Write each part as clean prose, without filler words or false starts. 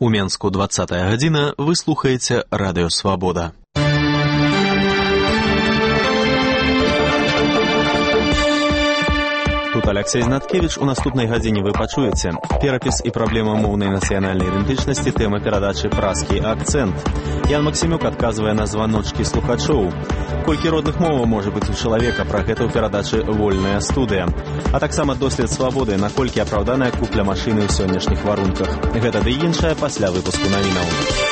У Менску 20-я гадзіна, вы слухаеце Радыё Свабода. Тут Алексей Знаткевич. У наступнай гадзіне вы пачуеце перапіс і праблема моўнай нацыянальнай ідэнтычнасці, тэма перадачы «Праскі акцэнт». Ян Максімюк адказвае на званочкі слухачоў. Колькі родных моваў можа быць у чалавека, пра гэта ў перадачы «Вольная студыя». А таксама дослед свабоды, наколькі апраўданая купля машыны ў сённяшніх варунках. Гэта ды іншае пасля выпуску навінаў.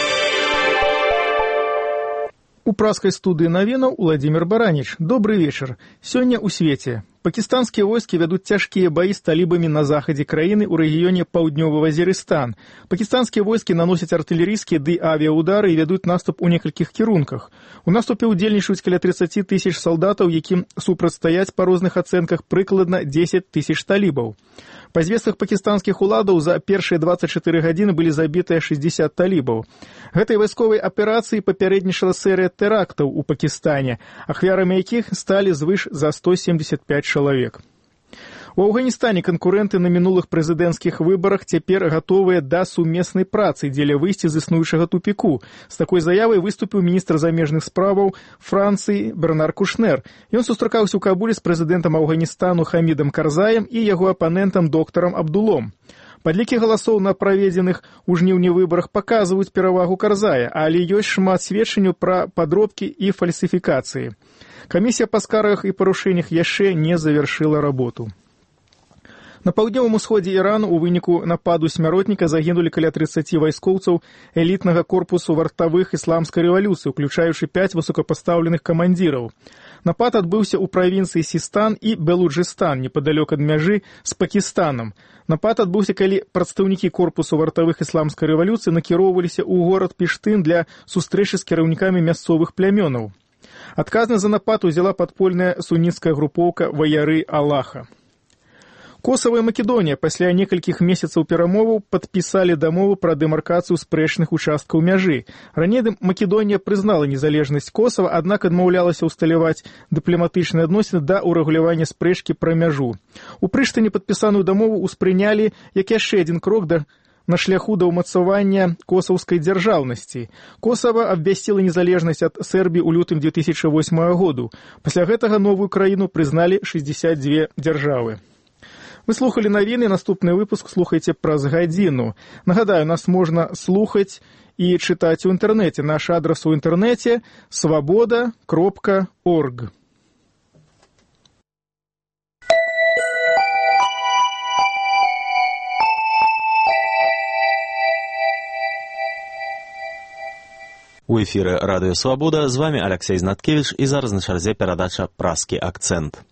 У праскай студыі навінаў Владимир Баранич. Добрый вечар. Сёння ў свеце. Пакістанскія войскі вядуць цяжкія баі з талібамі на захадзе краіны ў рэгіёне Паўднёвы Вазірыстан. Пакістанскія войскі наносяць артылерійскія ды авіаудары і вядуць наступ у некалькіх кірунках. У наступе ўдзельнічаюць каля 30 тысяч салдатаў, якім супрацьстаяць па розных ацэнках прыкладна 10 тысяч талібаў. Па звестках пакістанскіх уладаў за першыя 24 гадзіны былі забітыя 60 талібаў. Гэтай вайсковай аперацыі папярэднічала серыя тэрактаў у Пакістане, ахвярамі якіх сталі звыш за 175 чалавек. У Афганістане канкурэнты на мінулых прэзідэнцкіх выбарах цяпер гатовыя да сумеснай працы дзеля выйсця з існуючага тупіку. З такой заявай выступіў міністр замежных справаў Францыі Бернар Кушнер. Ён сустракаўся ў Кабуле з прэзідэнтам Афганістану Хамідам Карзаем і яго апанентам доктарам Абдулом. Падлікі галасоў на праведзеных у жніўні выбарах паказваюць перавагу Карзая, але ёсць шмат сведчанняў пра падробкі і фальсіфікацыі. Камісія па скаргах і парушэннях яшчэ не завяршыла работу. На паўднёвым усходзе Ірану у выніку нападу смяротніка загінулі каля 30 вайскоўцаў элітнага корпусу вартавых ісламскай рэвалюцыі, уключаючы 5 высокапастаўленых камандзіраў. Напад адбыўся ў правінцыі Сістан і Белуджыстан, непадалёк ад мяжы з Пакістанам. Напад адбыўся, калі прадстаўнікі корпусу вартавых ісламскай рэвалюцыі накіроўваліся ў горад Піштын для сустрэчы з кіраўнікамі мясцовых плямёнаў. Адказнасць за напад узяла падпольная суніцкая групоўка «Ваяры Аллаха». Косава і Македонія пасля некалькіх месяцаў перамоваў падпісалі дамову пра дэмаркацыю спрэчных участкаў мяжы. Раней Македонія прызнала незалежнасць Косава, аднак адмаўлялася ўсталяваць дыпламатычныя адносіны да ўрэгулявання спрэчкі пра мяжу. У Прыштыне падпісаную дамову ўспрынялі як яшчэ адзін крок на шляху да ўмацавання косаўскай дзяржаўнасці. Косава абвясціла незалежнасць ад Сербіі ў лютым 2008 году. Пасля гэтага новую краіну прызналі 62 дзяржавы. Вы слухали навіны, наступны выпуск слухайце праз гадзіну. Нагадаю, нас можна слухаць і чытаць у інтэрнэце. Наш адрас у інтэрнэце svoboda.org. У эфіры Радыё Свабода, з вами Алексей Знаткевич, і зараз на чарзе перадача «Праскі акцэнт».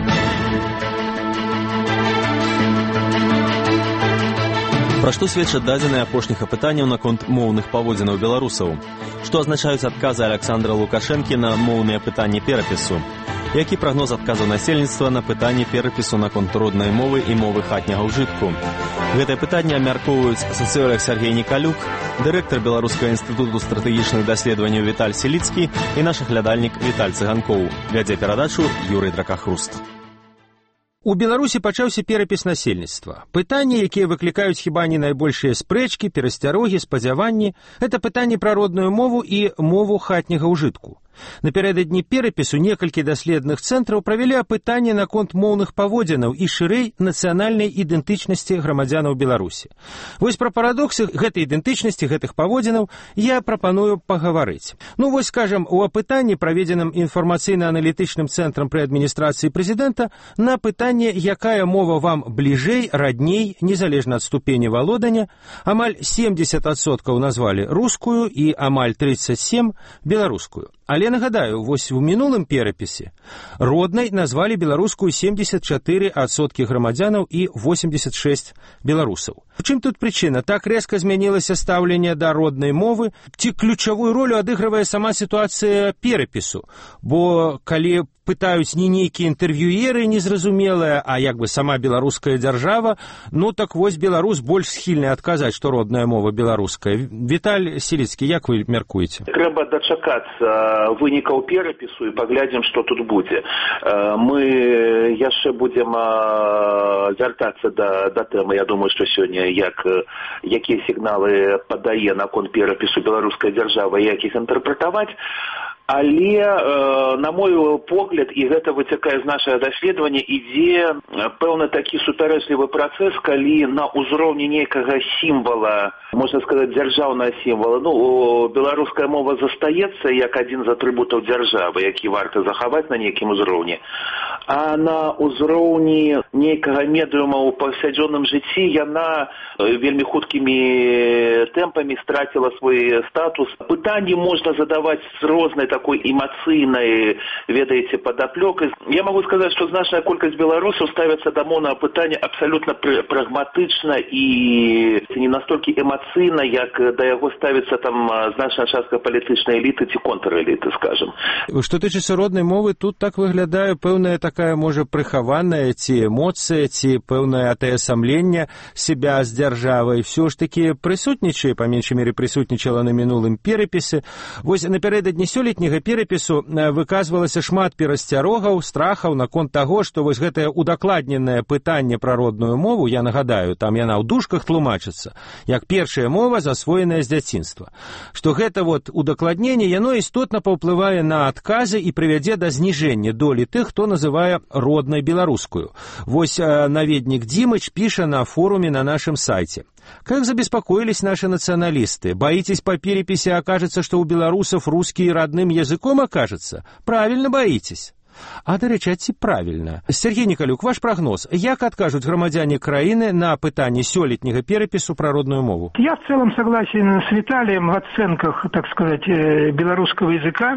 Пра што сведчаць дадзеныя апошніх апытанняў наконт моўных паводзінаў беларусаў? Што азначаюць адказы Александра Лукашэнкі на моўныя пытанні перапісу? Які прагноз адказаў насельніцтва на пытанні перапісу наконт роднай мовы і мовы хатняга ўжытку? Гэтае пытанне абмяркоўваюць сацыёлог Сергей Нікалюк, дырэктар Беларускага інстытуту стратэгічных даследаванняў Віталь Селіцкі і наш аглядальнік Віталь Цыганкоў. Вядзе перадачу Юрый Дракахруст. У Беларусі пачаўся перапіс насельніцтва. Пытанні, якія выклікаюць хіба не найбольшыя спрэчкі, перасцярогі, спадзяванні, гэта пытанні пра родную мову і мову хатняга ўжытку. Напярэдадні перапісу некалькі даследных цэнтраў правялі апытанне наконт моўных паводзінаў і шырэй нацыянальнай ідэнтычнасці грамадзянаў Беларусі. Вось пра парадоксы гэтай ідэнтычнасці, гэтых паводзінаў я прапаную пагаварыць. Вось, скажам, у апытанні, праведзеным інфармацыйна-аналітычным цэнтрам пры адміністрацыі прэзідэнта, на пытанне, якая мова вам бліжэй, радней, незалежна ад ступені валодання, амаль 70% назвалі рускую і амаль 37% беларускую. Але нагадаю, вось у мінулым перапісе роднай назвалі беларускую 74% грамадзянаў і 86% беларусаў. У чым тут прычына? Так рэзка змянілася стаўленне да роднай мовы, ці ключавую ролю адыгрывае сама сітуацыя перапісу? Бо калі пытаюць не нейкія інтэрв'юеры незразумелыя, а як бы сама беларуская дзяржава, ну так вось беларус больш схільны адказаць, што родная мова беларуская. Віталь Селіцкі, як вы мяркуеце? Трэба дачакацца вынікаў перапісу і паглядзім, што тут будзе. Мы яшчэ будзем вяртацца да тэмы. Я думаю, што сёння якія сігналы падае наконт перапісу беларуская дзяржава, як іх інтэрпрэтаваць. Але, на мой погляд, і гэта вытякае з нашага даследавання, ідзе пэўны такі супярэчлівы працэс, калі на ўзроўні нейкага сімвала, можна сказаць, дзяржаўнага сімвала, беларуская мова застаецца як адзін з атрыбутаў дзяржавы, які варта захаваць на нейкім узроўні. А на ўзроўні нейкага медыума ў паўсядзённым жыцці яна вельмі хуткімі тэмпамі страціла свой статус. Пытанні можна задаваць з рознай такой эмацыйнай, ведаеце, падаплёкай. Я могу сказаць, што значная колькасць беларусаў ставяцца да моўнага пытання абсалютна прагматычна і не настолькі эмацыйна, як да яго ставіцца там значная частка палітычнай эліты ці контрэліты, скажем. Што тычыцца роднай мовы, тут так выглядае пэўная такая, можа, прыхаваная ці эмоцыя, ці пэўнае атаясамленне себя з дзяржавай. Всё ж такі прысутнічае, па меншай мере прысутнічала на мінулым перапісе. Вось напярэдадні сёлетняга перапісу выказвалася шмат перасцярогаў, страхаў наконт таго, што вось гэтае удакладненае пытанне пра родную мову, я нагадаю, там яна ў дужках тлумачыцца, як першая мова, засвоеная з дзяцінства. Што гэта вот удакладненне, яно істотна паўплывае на адказы і прывядзе да зніжэння долі тых, хто называе роднай беларускую. Вось наведнік Димыч піша на форуме на нашем сайте. Как забеспокоились наши националисты? Боитесь, по переписи окажется, что у белорусов русский родным языком окажется? Правильно боитесь. А, до речі, ці правильно. Сергей Николюк, ваш прогноз. Як адкажуць грамадзяне краіны на пытанне сёлетняга перапісу пра родную мову? Я в целом согласен с Виталием в оценках, так сказать, белорусского языка.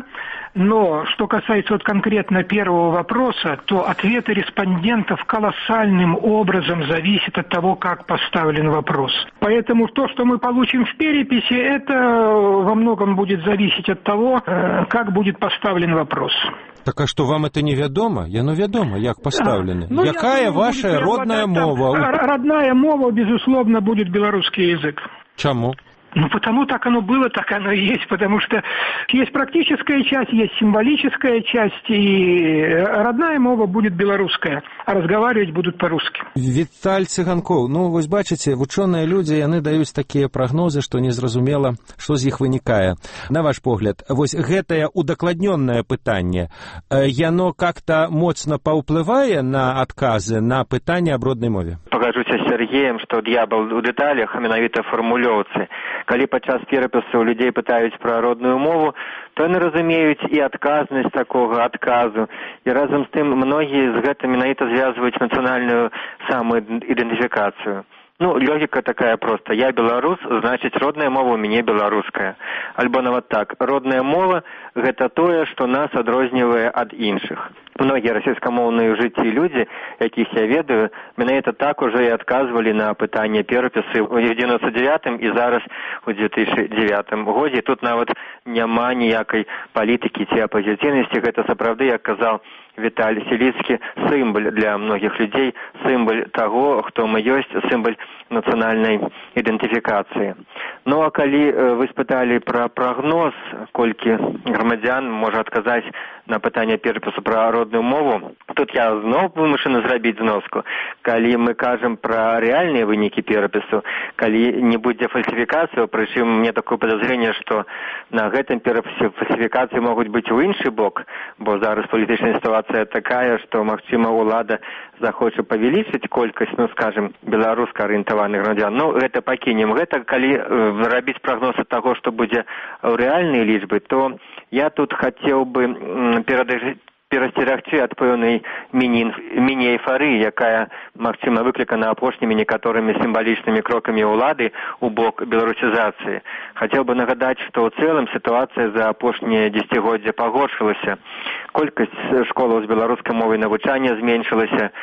Но что касается вот конкретно первого вопроса, то ответы респондентов колоссальным образом зависят от того, как поставлен вопрос. Поэтому то, что мы получим в переписи, это во многом будет зависеть от того, как будет поставлен вопрос. Так а что, вам это не вядома? Яно вядома, як поставлены. Якая ваша родная мова? Родная мова, безусловно, будет белорусский язык. Чему? Ну, потому так оно было, так оно и есть, потому что есть практическая часть, есть символическая часть, и родная мова будет белорусская, а разговаривать будут по-русски. Віталь Цыганкоў, ну, вось бачыце, вучоныя людзі, яны даюць такія прагнозы, што незразумела, што з іх вынікае. На ваш погляд, вось гэтае удакладнёнае пытанне, яно как-то моцна паўплывае на адказы на пытанне аб роднай мове? Пагажуся з Сергеем, што д'ябал у дэталях, а менавіта фармулёўцы. Калі падчас перапісу людзей пытаюць пра родную мову, то яны разумеюць і адказнасць такога адказу. І разам з тым многія з гэтым менавіта звязваюць нацыянальную самаідэнтыфікацыю. Ну, логика такая просто. Я беларус, значит, родная мова у мяне беларуская. Альбо нават так. Родная мова – гэта тое, што нас адрознівае ад іншых. Многія расійскамоўныя жыцці людзі, якіх я ведаю, менавіта так уже і адказвалі на пытанне перапісы ў 99-м і зараз у 2009 годзе. Тут нават няма ніякай палітыкі ці апазіцыйнасці. Гэта сапраўды, як казаў Віталь Селіцкі, сімвол для многіх людзей, сімвол таго, хто мы ёсць, сімвол нацыянальнай ідэнтыфікацыі. Ну, а калі вы спыталі пра прагноз, колькі грамадзян можа адказаць на пытанне перапісу пра родную мову, тут я зноў вымушаны зрабіць зноску. Калі мы кажам пра рэальныя вынікі перапісу, калі не будзе фальсіфікацыі, прычым мне такое падазрэнне, што на гэтым перапісе фальсіфікацыі могуць быць у іншы бок, бо зараз палітычная сітуацыя такая, што, магчыма, улада захоча павялічыць колькасць, ну, скажем, беларуска арыентаваных грамадзян. Ну, гэта пакінем. Гэта калі рабіць прагноз ад таго, што будзе ў рэальнай лічбы, то я тут хацеў бы перасцерагчы ад пэўнай міні-эйфарыі, якая, магчыма, выклікана апошнімі некаторымі сімвалічнымі крокамі ўлады ў бок беларусізацыі. Хацеў бы нагадаць, што ў цэлым сітуацыя за апошнія дзесяцігоддзя пагоршылася. Колькасць школаў з беларускай мовай навучання зменшылася.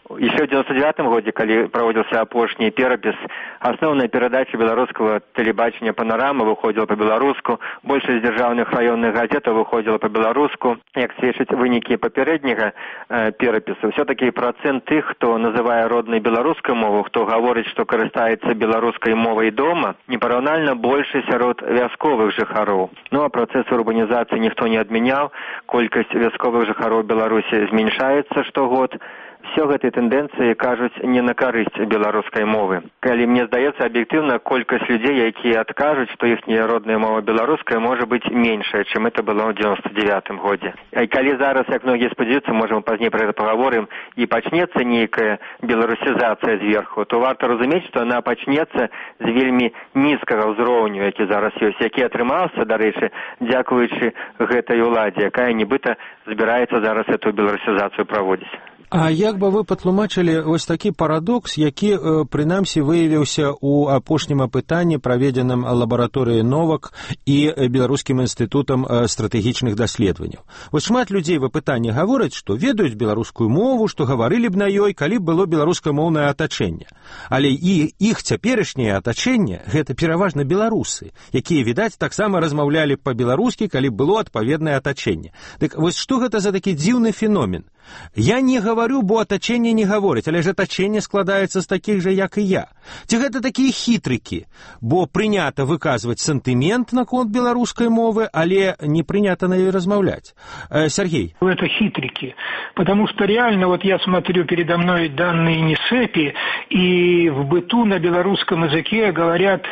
Еще в 99-м году, когда проводился апошний перапис, основная передача белорусского телебачения «Панорама» выходила по-белоруску, больше из державных районных газет выходила по-белоруску. Як сведчаць вынікі папярэдняга перапісу, все-таки процент тых, хто называе роднай беларускай мову, хто гаворыць, што карыстаецца беларускай мовай дома, непараўнальна больше сярод вясковых жыхароў. Ну а працэс урбанізацыі ніхто не адмяняў, колькасць вясковых жыхароў Беларусі зменшаецца штогод. Все гэтай тэндэнцыі кажуць не на карысць беларускай мовы. Калі мне здаецца, аб'ектыўна колькасць людзей, якія адкажуць, што іхняя родная мова беларуская, можа быць меншая, чым это было ў 99-м годзе. І калі зараз, як многія спадзяюцца, можам пазней пра гэта пагаворым, і пачнецца нейкая беларусізацыя зверху, то варта разумець, што яна пачнецца з вельмі нізкага ўзроўню, які зараз ёсць, які атрымаўся, дарэчы, дзякуючы гэтай уладзе, якая нібыта збіраецца зараз эту беларусізацыю праводзіць. А як бы вы патлумачылі вось такі парадокс, які, прынамсі, выявіўся ў апошнім апытанні, праведзеным лабараторыяй Новак і Беларускім інстытутам стратэгічных даследаванняў. Вось шмат людзей в апытанні гавораць, што ведаюць беларускую мову, што гаварылі б на ёй, калі б было беларускамоўнае атачэнне. Але і іх цяперашняе атачэнне – гэта пераважна беларусы, якія, відаць, таксама размаўлялі па-беларускі, калі б было адпаведнае атачэнне. Дык вось што гэта за такі дзіўны феномен? Я не говорю, бо атачэнне не гаворыць, але ж атачэнне складаецца з такіх жа, як і я. Ці гэта такія хітрыкі, бо прынята выказваць сантымент наконт беларускай мовы, але не прынята на ёй размаўляць. Сергей. Это хитрики, потому что реально, вот я смотрю передо мной данные НИСЭПИ, и в быту на белорусском языке говорят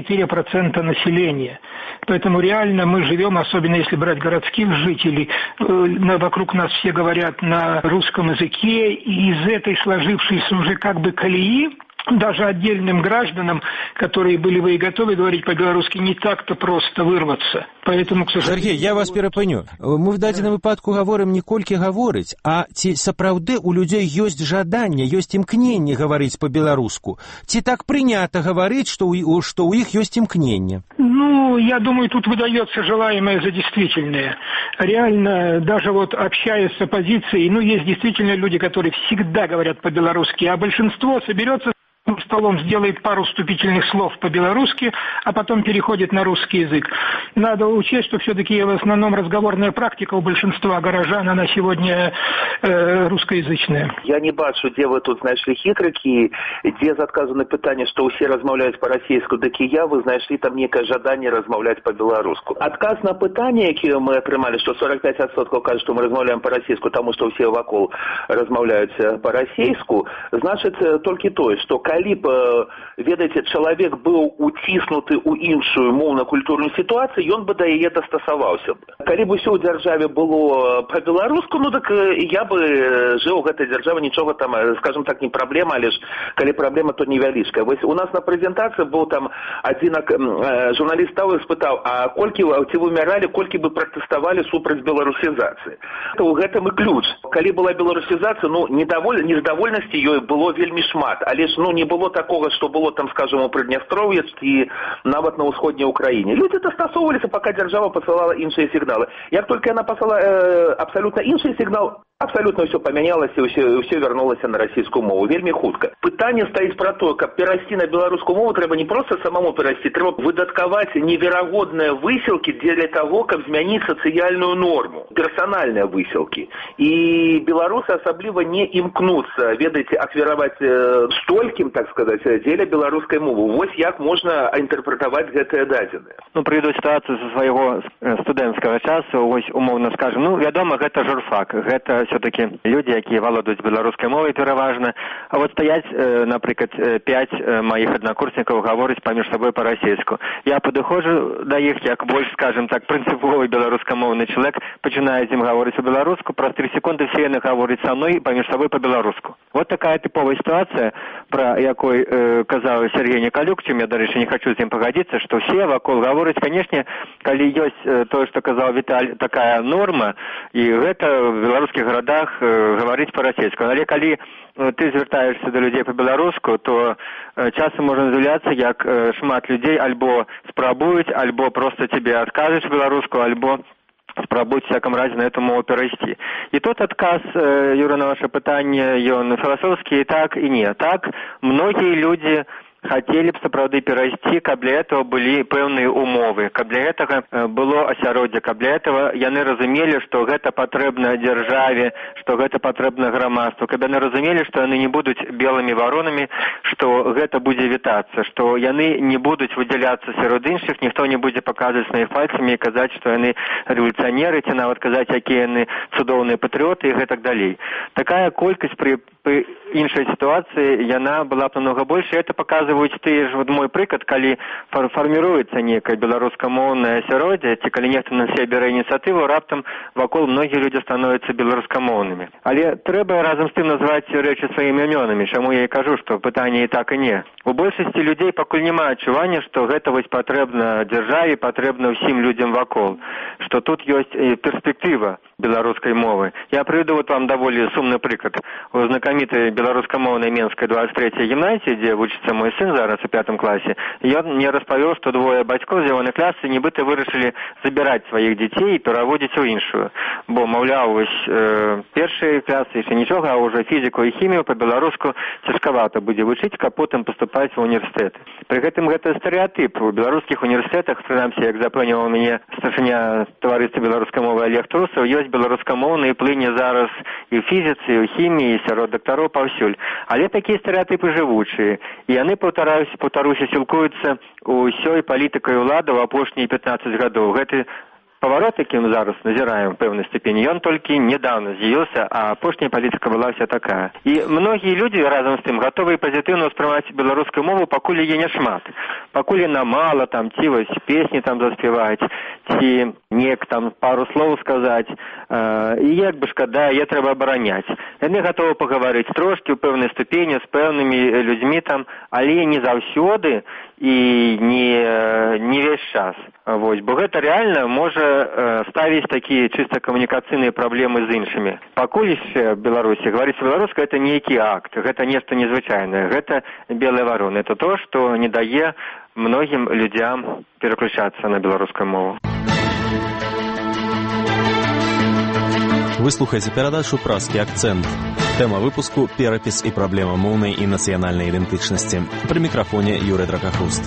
4% населения. Поэтому реально мы живем, особенно если брать городских жителей, вокруг нас все говорят на русском языке, и из этой сложившейся уже как бы колеи, даже отдельным гражданам, которые были бы и готовы говорить по-белорусски, не так-то просто вырваться. Поэтому, к сожалению... Сергей, я вас перапыню. Мы в дадзеным выпадку говорим не колькі гаворыць, а ці сапраўды у людзей ёсць жаданне, ёсць імкненне гаварыць по-беларуску. Ці так прынята гаварыць, што у іх ёсць імкненне? Ну, я думаю, тут выдается желаемое за действительное. Реально, даже вот общаясь с оппозицией, есть действительно люди, которые всегда говорят по-белорусски, а большинство соберется столом, сделает пару вступительных слов по-белорусски, а потом переходит на русский язык. Надо учесть, что все-таки в основном разговорная практика у большинства горожан, она сегодня русскоязычная. Я не бачу, где вы тут знайшлі хитрыкі, где заказано питание, что все размаўляюць по-расейску, так и я, вы знайшлі там некое жаданне размаўляць по-беларуску. Отказ на питание, якое мы атрымалі, что 45% кажут, что мы размаўляем по-расейску, потому что все вокруг размаўляюць по-расейску, значит только то, что калі б, ведаеце, чалавек быў уціснуты ў іншую моўна-культурную сітуацыю, ён бы да яе дастасаваўся б. Калі б усё ў дзяржаве было па-беларуску, так я бы жыў у гэтай дзяржаве, нічога там, скажем так, не праблема, але ж калі праблема, то невялічкая. Вось у нас на прэзентацыі быў там адзін журналіст стаў і спытаў, а ці вымяралі, колькі бы пратэставалі супраць беларусізацыі. У гэтым і ключ. Калі была беларусізацыя, нездавольнасці ёй было вельмі шмат, але ж не было такого, что было там, скажем, у Приднестровье и нават на ўсходняй Украине. Люди дастасоўваліся, пока держава посылала іншыя сигналы. Як только она послала абсолютно інший сигнал, абсолютно все поменялось и все вернулось на российскую мову. Вельмі хутка. Пытанне стаіць про то, как перайсці на беларускую мову, трэба не просто самому перайсці, трэба выдаткаваць неверагодныя высілкі для того, каб змяніць сацыяльную норму, персональныя высілкі. І беларусы асабліва не імкнуцца, ведаеце, ахвяраваць столькім, так сказать, дзеля беларускай мовы. Вось як можна інтэрпрэтаваць гэтыя дадзеныя. Прыведу сітуацыю са свайго студэнцкага часу, вось умоўна скажем, вядома, гэта журфак, гэта все-таки люди, якія валодаюць беларускай мовай пераважна, а вот стаяць, напрыклад, 5 маіх аднакурснікаў гаворыць паміж сабой па-расейску. Я падыходжу да іх, як больш, скажем так, прынцыповы беларускамоўны чалавек, пачынаю з ім гаворыць па-беларуску, праз 3 секунды все яны гавораць са мной паміж сабой па-беларуску. Вот такая типовая ситуация, про якой казаў Сергей Николюк, чым я, дарэчы, не хочу з ім пагадзіцца, што все вакол гавораць, канешне, калі ёсць тое, што казаў Віталь, такая норма, і гэта в беларускіх гарадах гаварыць па-расейску. Але калі ты звяртаешься до людей по-беларуску, то часам можна здзіўляцца, як шмат людзей альбо спрабуюць, альбо просто тебе адкажуць беларуску, альбо спрабуюць у всяком разе на эту мову перайсці. І тут адказ, Юра, на ваше пытанне, ён філасофскі і так, і не. Так, многія людзі хацелі б сапраўды перайсці, каб для этого былі пэўныя умовы, каб для гэтага было асяроддзе, каб для этого яны разумелі, што гэта патрэбна дзяржаве, што гэта патрэбна грамадству, каб яны разумелі, што яны не будуць белымі варонамі, што гэта будзе вітацца, што яны не будуць выдзяляцца сярод іншых, ніхто не будзе паказваць на іх пальцамі і казаць, што яны рэвалюцыянеры, ці нават казаць, якія яны цудоўныя патрыоты і гэтак далей. Такая колькасць пры іншай сітуацыі, яна была б намного больш, і это паказваюць тыя ж, вот мой прыклад, калі фарміруецца некае беларускамоўнае асяроддзе, ці калі нехта на себе бярэ ініцыятыву, раптам вакол многія людзі становяцца беларускамоўнымі. Але трэба разам з тым назваць рэчы сваімі імёнамі, чаму я і кажу, што пытанне і так і не. У большасці людзей пакуль няма адчування, што гэта вось патрэбна дзяржаве, патрэбна ўсім людзям вакол, што тут ёсць перспектыва беларускай мовы. Я прыведу вот вам даволі сумны прыклад. У знакамітай беларускамоўнай Менскай 23-й гімназіі, дзе вучыцца мой сын зараз у 5 класе, ён мне распавёў, што двое бацькоў з ягонай класы нібыта вырашылі забіраць сваіх дзяцей і пераводзіць у іншую. Бо, маўляў, вось першыя класы яшчэ нічога, а ўжо фізіку і хімію па-беларуску цяжкавата будзе вучыць, каб потым паступаць ва універсітэты. Пры гэтым гэта стэрэатып. У беларускіх універсітэтах, прынамсі, як запэўніў мяне старшыня таварыства беларускай мовы Олег Трусаў, ёсць беларускамоўныя плыні зараз і ў фізіцы, і ў хіміі, і сярод дактароў паўсюль. Але такія стэрэатыпы жывучыя. І яны, паўтаруся, сілкуюцца ўсёй палітыкай улады ў апошнія 15 гадоў. Гэты паварот, які мы зараз назіраем в пэўнай ступені, ён толькі недавно з'явіўся, а апошняя палітыка была вся такая. І многія людзі разам з тым гатовы пазітыўна ўспрымаць беларускую мову, пакуль яе няшмат. Пакуль яна мала, там, ці вось песні там заспяваць, ці нек там пару слоў сказаць, і як бы шкада, яе трэба абараняць. Яны гатовы пагаварыць трошкі ў пэўнай ступені з пэўнымі людзьмі там, але не заўсёды і не весь час. Вось, бо гэта рэальна можа ставіць такія чыста камунікацыйныя праблемы з іншымі. Пакуль яшчэ в Беларусі гаварыць беларуска — гэта нейкі акт, гэта нешта незвычайнае, гэта белая варона. Это то, што не дае многім людзям пераключацца на беларускую мову. Вы слухаеце перадачу «Празкі акцэнт». Тэма выпуску – перапіс і праблема моўнай і нацыянальнай ідэнтычнасці. Пры мікрафоне Юрый Дракахруст.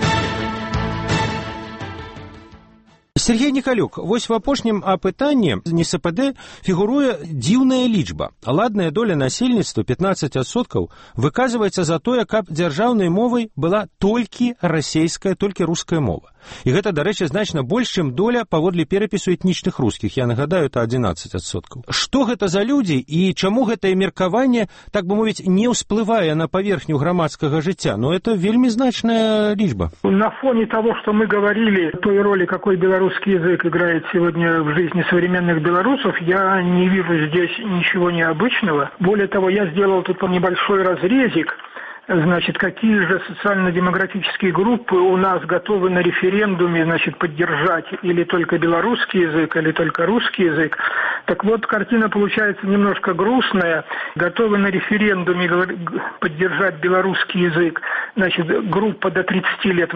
Сергей Николюк, вось в апошнім апытанні НСПД фігуруе дзіўная лічба. Ладная доля насельніцтва 15% выказваецца за тое, каб дзяржаўнай мовай была толькі расейская, толькі руская мова. І гэта, дарэчы, значна больш, чым доля паводле перапісу этнічных рускіх. Я нагадаю, это 11%. Што гэта за людзі і чаму гэтае меркаванне, так бы мовіць, не ўсплывае на паверхню грамадскага жыцця? Но это вельмі значная лічба. На фоне того, что мы говорили, той роли, какой белорусский язык играет сегодня в жизни современных белорусов, я не вижу здесь ничего необычного. Более того, я сделал тут небольшой разрезик. Значит, какие же социально-демографические группы у нас готовы на референдуме, значит, поддержать или только белорусский язык, или только русский язык. Так вот, картина получается немножко грустная. Готовы на референдуме поддержать белорусский язык, значит, группа до 30 лет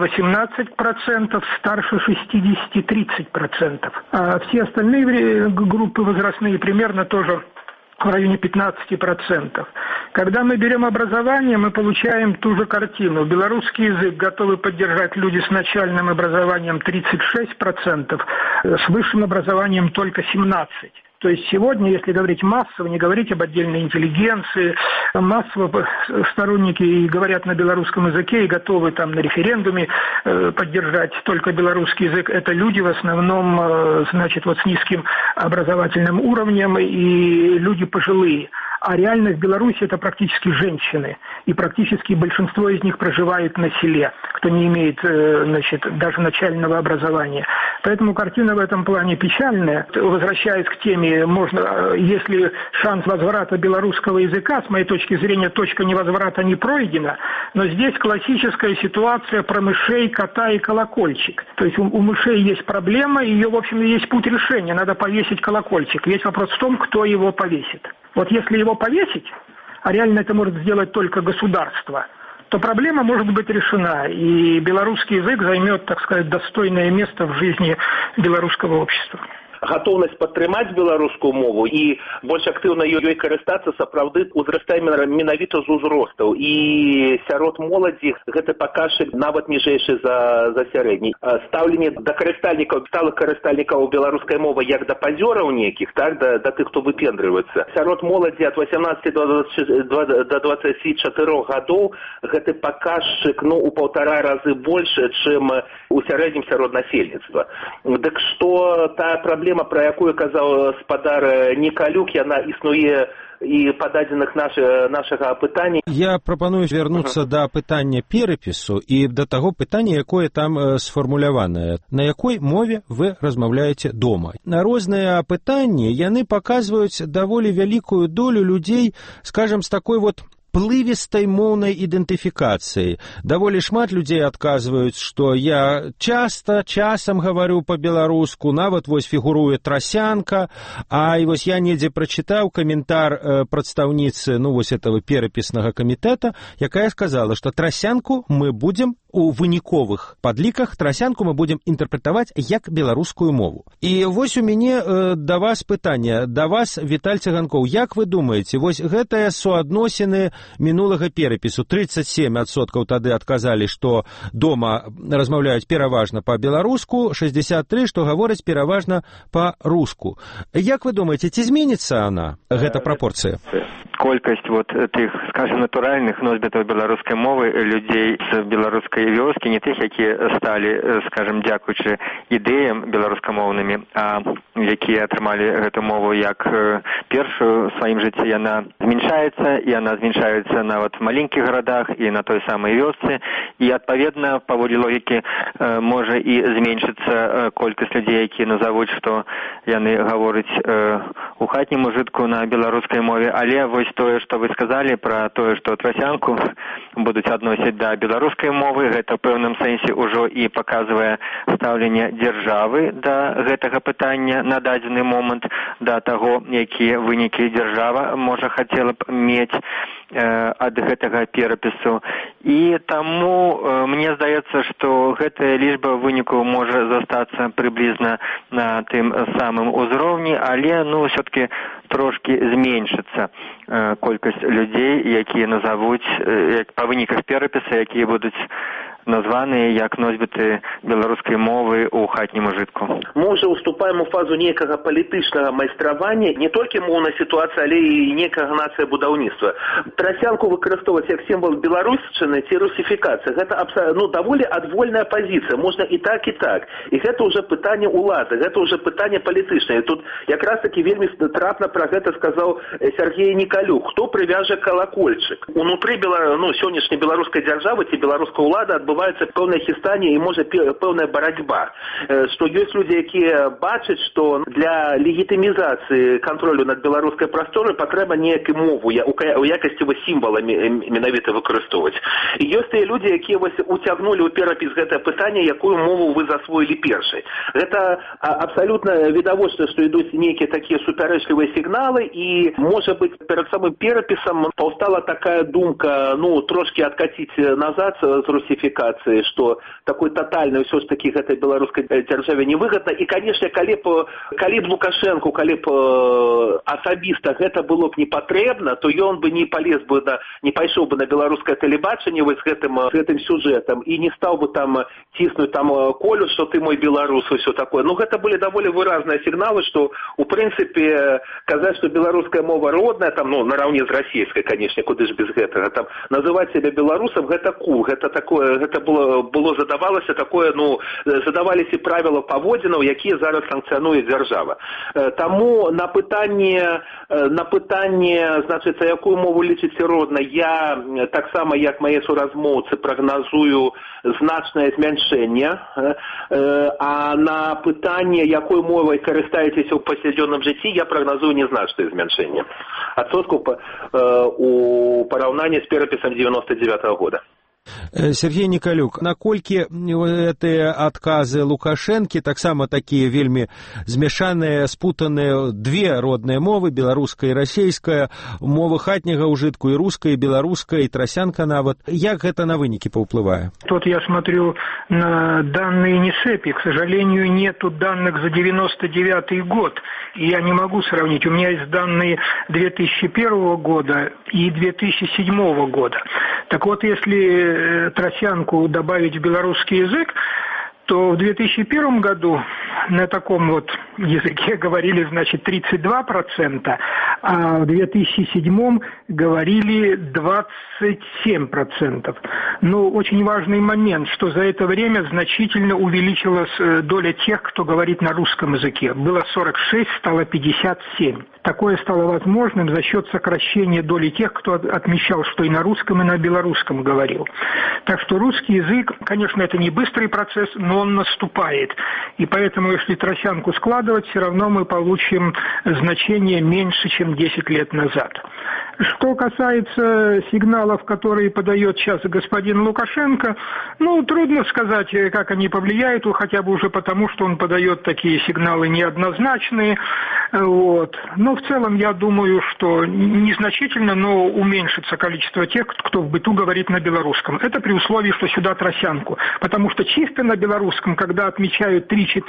18%, старше 60 30%. А все остальные группы возрастные примерно тоже в районе 15%. Когда мы берем образование, мы получаем ту же картину. Белорусский язык готовы поддержать люди с начальным образованием 36%, с высшим образованием только 17%. То есть сегодня, если говорить массово, не говорить об отдельной интеллигенции, массово сторонники говорят на белорусском языке и готовы там на референдуме поддержать только белорусский язык. Это люди в основном, значит, вот с низким образовательным уровнем и люди пожилые. А реально в Беларуси это практически женщины. И практически большинство из них проживает на селе, кто не имеет, значит, даже начального образования. Поэтому картина в этом плане печальная. Возвращаясь к теме, можно, если шанс возврата белорусского языка, с моей точки зрения, точка невозврата не пройдена, но здесь классическая ситуация про мышей, кота и колокольчик. То есть у мышей есть проблема, и ее, в общем, есть путь решения. Надо повесить колокольчик. Весь вопрос в том, кто его повесит. Вот если его повесить, а реально это может сделать только государство, то проблема может быть решена, и белорусский язык займет, так сказать, достойное место в жизни белорусского общества. гатоўнасць падтрымаць беларускую мову і больш актыўна ёй карыстацца сапраўды ўзрастае менавіта з узростаў. І сярод моладзі гэты паказчык нават ніжэйшы за сярэдні. Стаўленне да карыстальнікаў, сталых карыстальнікаў беларускай мовы як да пазёраў нейкіх, так, да тых, хто выпендрываецца. Сярод моладзі ад 18 до 24 гадоў гэты паказчык у 1,5 разы больше, чым у сярэднім сярод насельніцтва. Дык што тая праблема, пра якую казаў спадар Николюк, яна існуе і па дадзеных нашага пытання. Я прапаную вярнуцца да пытання перапісу і да таго пытання, якое там сфармуляванае. На якой мове вы размаўляеце дома? На розныя пытанні яны паказваюць даволі вялікую долю людзей, скажам, з такой плывістай моўнай ідэнтыфікацыі. Даволі шмат людзей адказваюць, што я часам гавару па-беларуску, нават фігуруе трасянка, а і я недзе прачытаў каментар прадстаўніцы этого перапіснага камітэта, якая сказала, што трасянку мы будзем у выніковых падліках, трасянку мы будзем інтэрпрэтаваць як беларускую мову. І у мяне да вас пытанне, да вас, Віталь Цыганкоў, як вы думаеце, гэтыя суадносіны мінулага перапісу, 37% тады адказалі, што дома размаўляюць пераважна па-беларуску, 63%, што гавораць пераважна па-руску. Як вы думаеце, ці зменіцца гэта прапорцыя? Колькасць тых, скажем, натуральных носьбітаў беларускай мовы, людзей з беларускай вёскі, не тых, якія сталі, скажем, дзякуючы ідэям беларускамоўнымі, а якія атрымалі гэту мову як першую ў сваім жыцці, яна зменшаецца, і яна зменшаецца нават в маленькіх гарадах і на той самай вёсцы, і адпаведна, паводле логікі, можа і зменшыцца колькасць людзей, якія назавуць, што яны гавораць у хатнім ужытку на беларускай мове, але тое, што вы сказалі пра тое, што трасянку будуць адносіць да беларускай мовы, гэта ў пэўным сэнсе ўжо і паказвае стаўленне дзяржавы да гэтага пытання на дадзены момант, да таго, якія вынікі дзяржава можа хацела б мець ад гэтага перапісу. І таму мне здаецца, што гэтая лічба вынікаў можа застацца прыблізна на тым самым узроўні, але, ўсё-таки трошкі зменшыцца колькасць людзей, якія назавуць па выніках перапіса, якія будуць названыя як носьбіты беларускай мовы ў хатнім ужытку. Мы ўжо ўступаем у фазу нейкага палітычнага майстравання, не толькі моўнай сітуацыі, але і нейкага нацыя-будаўніцтва. Трасянку выкарыстоўваць як сімвал беларусчыны ці русіфікацыі. Гэта даволі адвольная пазіцыя, можна і так, і так. І гэта ўжо пытанне ўлады, гэта ўжо пытанне палітычнае. Тут якраз такі вельмі трапна пра гэта сказаў Сергей Николюк. Хто прывяжа калакольчык? Унутры сённяшняй беларускай дзяржавы ці беларускай улады адбываецца пэўнае хістанне і можа пэўная барацьба. Што ёсць людзі, якія бачаць, што для легітымізацыі кантролю над беларускай прасторай патрэба неякую мову у якасці сімвала менавіта выкарыстоўваць. І ёсць тыя людзі, якія уцягнулі ў перапіс гэтае пытанне, якую мову вы засвоілі першай. Гэта абсалютна відавочна, што ідуць нейкія такія супярэчлівыя сігналы, і, можа быць, перад самым перапісам паўстала такая думка, трошкі адкаціць назад з русіфікацыі, што такой татальнай ўсё ж такі гэтай беларускай дзяржаве невыгадна. І, канешне, калі б Лукашэнку, калі б асабіста гэта было б не патрэбна, то ён бы не пайшоў бы на беларускае тэлебачанне з гэтым сюжэтам і не стаў бы там ціснуць Колю, што ты мой беларус, усё такое. Гэта былі даволі выразныя сігналы, што, у прынцыпе, казаць, што беларуская мова родная, нараўне з расійскай, канешне, куды ж без гэтага, называць сябе беларусам, гэта кул, гэта было задавалася такое, задаваліся правіла паводзінаў, якія зараз санкцыянуе дзяржава. Таму на пытанне, значыць, якую мову лічыце роднай, я таксама, як мае суразмоўцы, прагназую значнае змяншэнне, а на пытанне, якой мовай карыстаецеся ў паўсядзённым жыцці, я прагназую незначнае змяншэнне адсоткаў у параўнанні з перапісам 99-го года. Сергей Николюк, наколькі гэтыя адказы Лукашэнкі таксама такія вельмі змяшаныя, спутаныя две родныя мовы, беларуская і расейская, мовы хатняга ўжытку і руская, і беларуская, і трасянка нават. Як гэта на вынікі паўплывае? Тут я смотрю на данные НИСЭПИ. К сожалению, нету данных за 99-й год. И я не могу сравнить. У меня есть данные 2001 года и 2007 года. Так вот, если тросянку добавить в белорусский язык, то в 2001 году на таком вот языке говорили, значит, 32%, а в 2007 говорили 27%. Но очень важный момент, что за это время значительно увеличилась доля тех, кто говорит на русском языке. Было 46, стало 57. Такое стало возможным за счет сокращения доли тех, кто отмечал, что и на русском, и на белорусском говорил. Так что русский язык, конечно, это не быстрый процесс, но он наступает. И поэтому, если тросянку складывать, все равно мы получим значение меньше, чем 10 лет назад. Что касается сигналов, которые подает сейчас господин Лукашенко, трудно сказать, как они повлияют, хотя бы уже потому, что он подает такие сигналы неоднозначные. Вот. Но в целом я думаю, что незначительно, но уменьшится количество тех, кто в быту говорит на белорусском. Это при условии, что сюда тросянку. Потому что чисто на белорусском, когда отмечают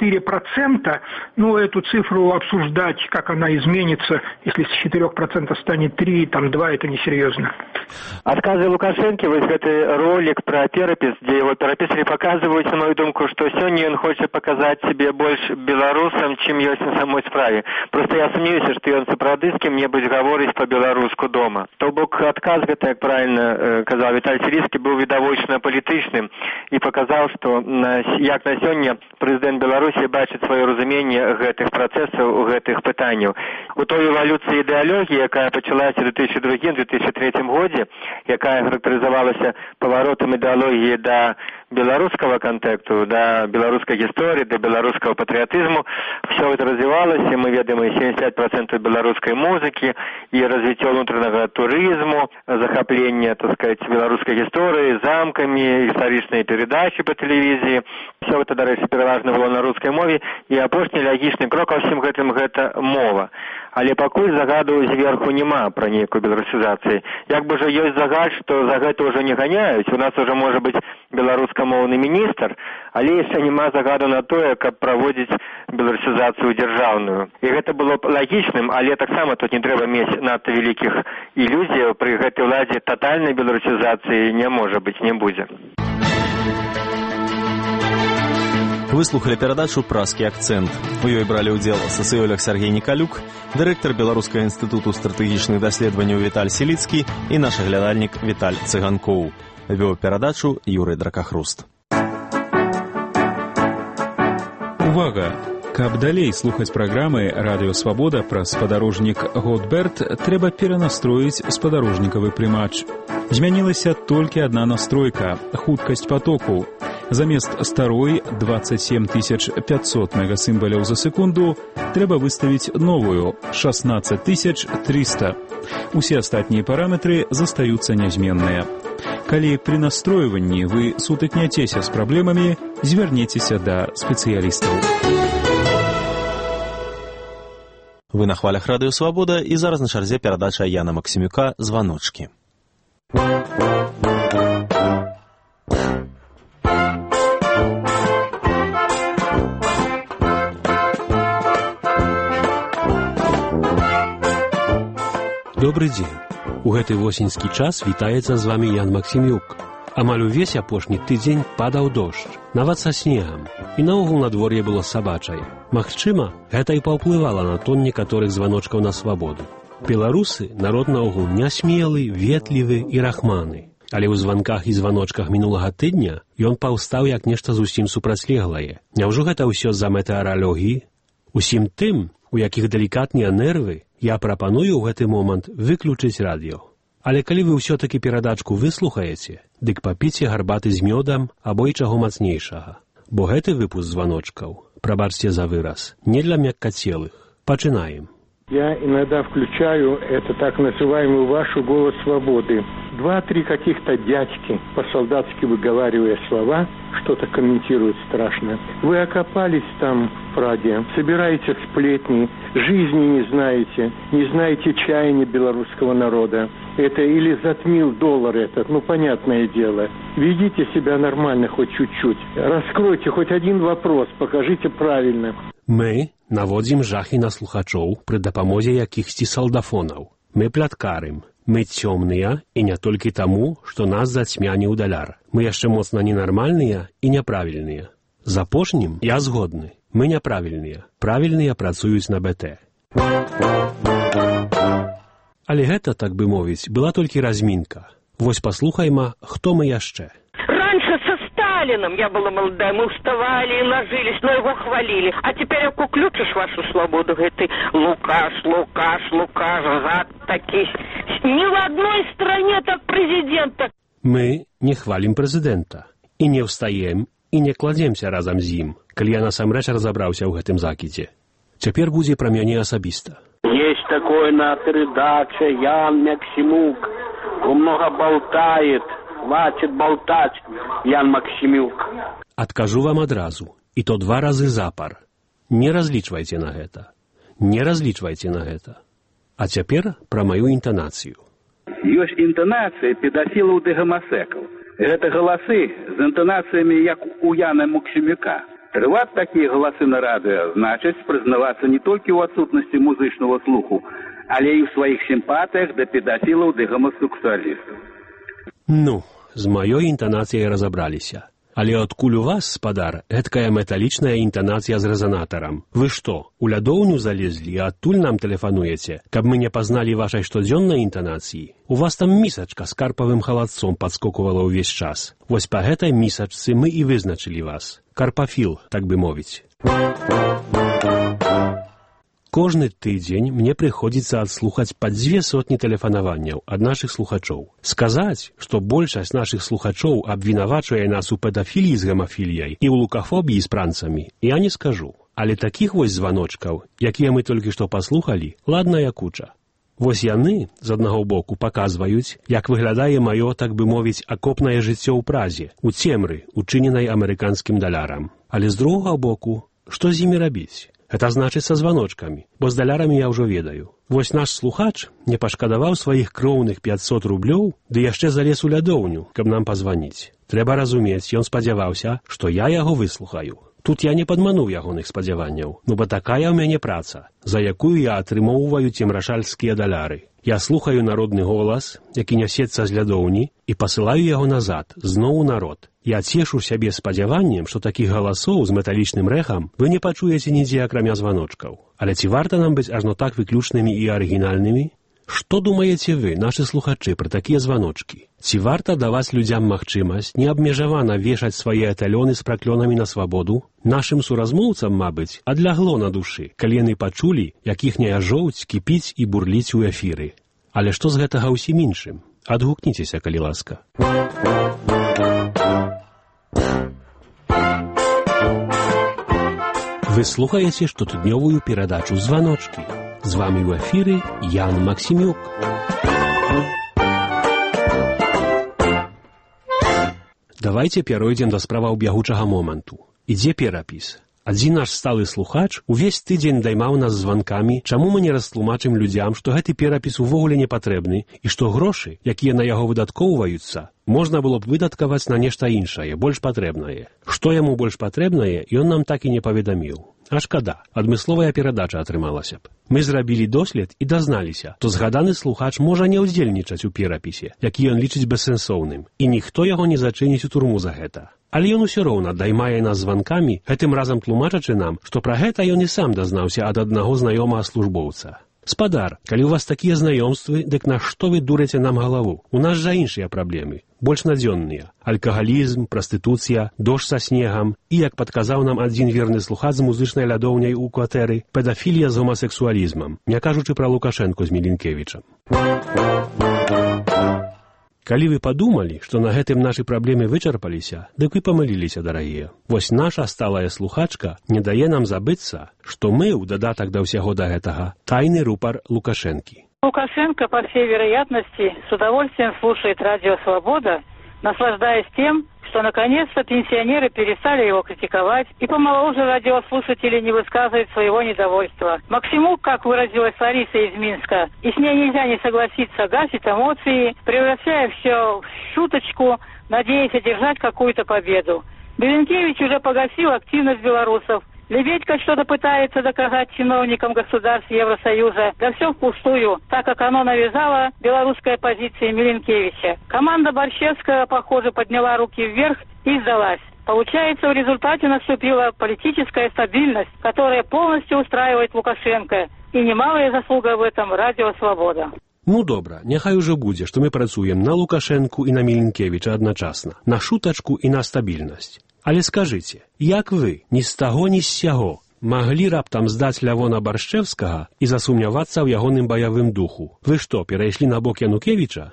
3-4%, эту цифру обсуждать, как она изменится, если с 4% станет 3, 2, это несерьезно. Адказы Лукашэнкі, вось гэты ролик про перапіс, дзе его перапісалі, паказваюць, на мою думку, што сёння ён хоча паказаць сябе больш беларусам, чым ёсць на самой справе. Просто я сумнеюся, што ён сапраўды з кім-небудзь гаворыць па-беларуску дома. То бок адказ гэта, як правильно казаў Віталь Сірійскі, быў відавочна палітычным і паказаў, што як на сёння прэзідэнт Беларусі бачыць сваё разуменне гэтых працэсаў, гэтых пытанняў. У той эвалюцыі ідэалогіі, якая пачалася ў 2002-2003 годзе, якая характарызавалася паваротам ідэалогіі да беларускага контексту, да беларускай гісторыі, да беларускага патрыятызму, все это развивалось, и мы ведаем и 70% беларускай музыкі, и развіццё ўнутранага турызму, захапление, так сказать, беларускай гісторыі, замкамі, гістарычныя передачи по тэлевізіі. Все это, дарэчы, пераважна было на рускай мове, і апошні лагічны крок ва ўсім гэтым гэта мова. Але пакуль загаду зверху няма пра нейкую беларусізацыю. Як бы же ёсць загад, што за гэта ўжо не ганяюць, у нас уже можа быць беларускамоўны міністр, але яшчэ няма загаду на тое, каб праводзіць беларусізацыю дзяржаўную. І гэта было б лагічным, але таксама тут не трэба мець надта вялікіх ілюзіяў, пры гэтай уладзе татальнай беларусізацыі не можа быць, не будзе. Вы слухали перадачу «Празкі акцэнт». У ёй бралі ўдзел сацыёлог Сергей Николюк, дырэктар Беларускага інстытуту стратэгічных даследаванняў Віталь Сіліцкі і наш глядальнік Віталь Цыганкоў. Вёў перадачу Юрый Дракахруст. Увага! Каб далей слухаць праграмы «Радыё Свабода» пра спадарожнік Готберт, трэба перанастроіць спадарожнікавы прымач. Змянілася толькі адна настройка – хуткасць патоку. Замест старой 27 500 мегасімбаляў за секунду трэба выставіць новую 16 300. Усе астатнія параметры застаюцца нязменныя. Калі пры настройванні вы сутыкняцеся з праблемамі, звярнецеся да спецыялістаў. Вы на хвалях Радыё Свабода, і зараз на чарзе перадача Яна Максімюка «Званочкі». Добрый дзень. У гэты восеньскі час вітаецца з вамі Ян Максімюк. Амаль увесь апошні тыдзень падаў дождж, нават са снегам, і наогул надвор'е было сабачае. Магчыма, гэта і паўплывала на тон некаторых званочкаў на свабоду. Беларусы народ наогул нясмелы, ветлівы і рахманы. Але ў званках і званочках мінулага тыдня ён паўстаў як нешта зусім супрацьлеглае. Няўжо гэта ўсё з-за метэаралогіі? Усім тым, у якіх далікатныя нервы, я прапаную ў гэты момант выключыць радыё. Але калі вы ўсё-такі перадачку выслухаеце, дык папіце гарбаты з мёдам або і чаго мацнейшага. Бо гэты выпуск званочкаў, прабачце за выраз, не для мяккацелых. Пачынаем. Я иногда включаю это так называемую вашу «Голос свободы». 2-3 каких-то дядьки, по-солдатски выговаривая слова, что-то комментируют страшно. Вы окопались там в Праге, собираете сплетни, жизни не знаете чаяния белорусского народа. Это или затмил доллар этот, понятное дело. Ведите себя нормально хоть чуть-чуть. Раскройте хоть один вопрос, покажите правильно. Мы наводзім жахі на слухачоў пры дапамозе якіхсьці салдафонаў. Мы пляткарым. Мы цёмныя і не толькі таму, што нас зацьмяніў даляр. Мы яшчэ моцна ненармальныя і няправільныя. З апошнім я згодны. Мы няправільныя. Правільныя працуюць на БТ. Але гэта, так бы мовіць, была толькі размінка. Вось паслухайма, хто мы яшчэ. Раньше со Сталином я была молодая, мы вставали и ложились, но его хвалили. А теперь как уключишь вашу свободу, ты Лукаш, гад таких. Ни в одной стране так президента. Мы не хвалим прэзідэнта. І не встаем, і не кладземся разам з ім, калі я насамрэч разабраўся ў гэтым закідзе. Цяпер будзе пра мяне асабіста. Есть такой на передаче Ян Максимюк. Он много болтает. Хватит болтать, Ян Максимюк. Адкажу вам адразу, і то 2 разы запар. Не разлічвайце на гэта. Не разлічвайце на гэта. А цяпер пра маю інтанацыю. Ёсць інтанацыя педафілаў ды гамасекаў. Гэта галасы з інтанацыямі, як у Яна Максимюка. Трываць такія галасы на радыё значыць прызнавацца не толькі ў адсутнасці музычнага слуху, але і ў сваіх сімпатыях да педафілаў ды гамасексуалістаў. З маёй інтанацыяй разабраліся. Але адкуль у вас, спадар, гэткая металічная інтанацыя з рэзанатарам? Вы што, у лядоўню залезлі і адтуль нам тэлефануеце, каб мы не пазналі вашай штодзённай інтанацыі? У вас там місачка з карпавым халадцом падскокувала ўвесь час. Вось па гэтай місачцы мы і вызначылі вас. Карпафіл, так бы мовіць. Кожны тыдзень мне прыходзіцца адслухаць па 200 тэлефанаванняў ад нашых слухачоў. Сказаць, што большасць нашых слухачоў абвінавачвае нас у педафіліі з гамафіліяй і ў лукафобіі з пранцамі, я не скажу. Але такіх вось званочкаў, якія мы толькі што паслухалі, ладная куча. Вось яны, з аднаго боку, паказваюць, як выглядае маё, так бы мовіць, акопнае жыццё ў Празе, у цемры, учыненай амерыканскім далярам. Але з другога боку, што з імі рабіць? Гэта значыць са званочкамі, бо з далярамі я ўжо ведаю. Вось наш слухач не пашкадаваў сваіх кроўных 500 рублёў, ды яшчэ залез у лядоўню, каб нам пазваніць. Трэба разумець, ён спадзяваўся, што я яго выслухаю. Тут я не падмануў ягоных спадзяванняў, бо такая ў мяне праца, за якую я атрымоўваю цемрашальскія даляры. Я слухаю народны голас, які нясецца з лядоўні, і пасылаю яго назад, зноў у народ. Я цешу сябе спадзяваннем, што такіх галасоў з металічным рэхам вы не пачуеце нідзе акрамя званочкаў. Але ці варта нам быць ажно так выключнымі і арыгінальнымі? Што думаеце вы, нашы слухачы, пра такія званочкі? Ці варта даваць людзям магчымасць неабмежавана вешаць свае аталёны з праклёнамі на свабоду? Нашым суразмоўцам, мабыць, адлягло на душы, калі яны пачулі, як іхняя жоўць кіпіць і бурліць у эфіры. Але што з гэтага ўсім іншым? Адгукніцеся, калі ласка. Вы слухаеце штотыднёвую перадачу «Званочкі». З вамі ў эфіры Ян Максимюк. Давайте перайдзем да справаў бягучага моманту. Ідзе перапіс. Адзін наш сталы слухач увесь тыдзень даймаў нас званкамі, чаму мы не растлумачым людзям, што гэты перапіс увогуле не патрэбны і што грошы, якія на яго выдаткоўваюцца, можна было б выдаткаваць на нешта іншае, больш патрэбнае. Што яму больш патрэбнае, ён нам так і не паведаміў. А шкада, адмысловая перадача атрымалася б. Мы зрабілі дослед і дазналіся, то згаданы слухач можа не ўдзельнічаць у перапісе, які ён лічыць бессэнсоўным, і ніхто яго не зачыніць у турму за гэта. Але ён усё роўна даймае нас званкамі, гэтым разам тлумачачы нам, што пра гэта ён і сам дазнаўся ад аднаго знаёмага службоўца. Спадар, калі ў вас такія знаёмствы, дык на што вы дураце нам галаву? У нас жа іншыя праблемы, больш надзённыя. Алкагалізм, прастытуцыя, дождж са снегам і, як падказаў нам адзін верны слухач з музычнай лядоўняй у кватэры, педафілія з гомасексуалізмам, не кажучы пра Лукашэнку з Мілінкевічам. Калі вы падумалі, што на гэтым нашы праблемы вычарпаліся, дык вы памыліліся, дарагія. Вось наша сталая слухачка не дае нам забыцца, што мы, у дадатак да ўсяго да гэтага, тайны рупар Лукашэнкі. Лукашенко, по всей вероятности, с удовольствием слушает «Радио Свобода», наслаждаясь тем, что наконец-то пенсионеры перестали его критиковать, и помоложе радиослушатели не высказывают своего недовольства. Максимук, как выразилась Лариса из Минска, и с ней нельзя не согласиться, гасит эмоции, превращая все в шуточку, надеясь одержать какую-то победу. Беленкевич уже погасил активность белорусов. Лебедько что-то пытается доказать чиновникам государств Евросоюза, да все впустую, так как оно навязало белорусская позиция Миленкевича. Команда Борщевского, похоже, подняла руки вверх и сдалась. Получается, в результате наступила политическая стабильность, которая полностью устраивает Лукашенко. И немалая заслуга в этом «Радио Свобода». Ну добра, няхай уже будзе, што мы працуем на Лукашенку і на Міленкевіча адначасна, на шутачку і на стабільнасць. Але скажыце, як вы, ні з таго, ні з сяго, маглі раптам здаць Лявона Баршчэўскага і засумнявацца ў ягоным баявым духу? Вы што, перайшлі на бок Янукевіча?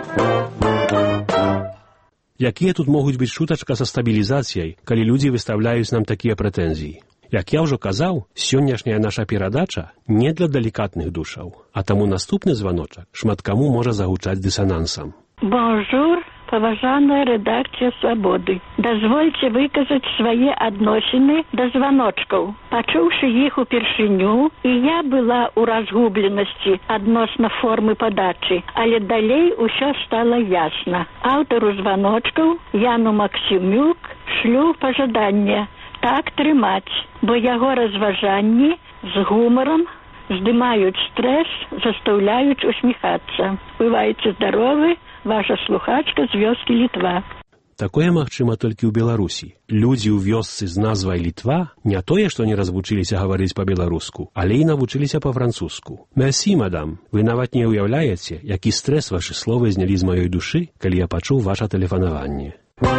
Якія тут могуць быць шутачка са стабілізацыяй, калі людзі выстаўляюць нам такія прэтэнзіі? Як я ўжо казаў, сённяшняя наша перадача не для далікатных душаў, а таму наступны званочак шмат каму можа загучаць дысанансам. Бонжур, паважаная рэдакцыя «Свабоды». Дазвольце выказаць свае адносіны да званочкаў. Пачуўшы іх упершыню, і я была ў разгубленасці адносна формы падачы, але далей усё стала ясна. Аўтару званочкаў Яну Максімюк шлю пажаданне так трымаць, бо яго разважанні з гумаром здымаюць стрэс, застаўляюць усміхацца. Бывайце здаровы, ваша слухачка з вёскі Літва. Такое магчыма толькі ў Беларусі. Людзі ў вёсцы з назвай Літва не тое, што не развучыліся гаварыць па-беларуску, але і навучыліся па-французску. Мерсі, мадам, вы нават не ўяўляеце, які стрэс вашы словы знялі з маёй душы, калі я пачуў ваша тэлефанаванне.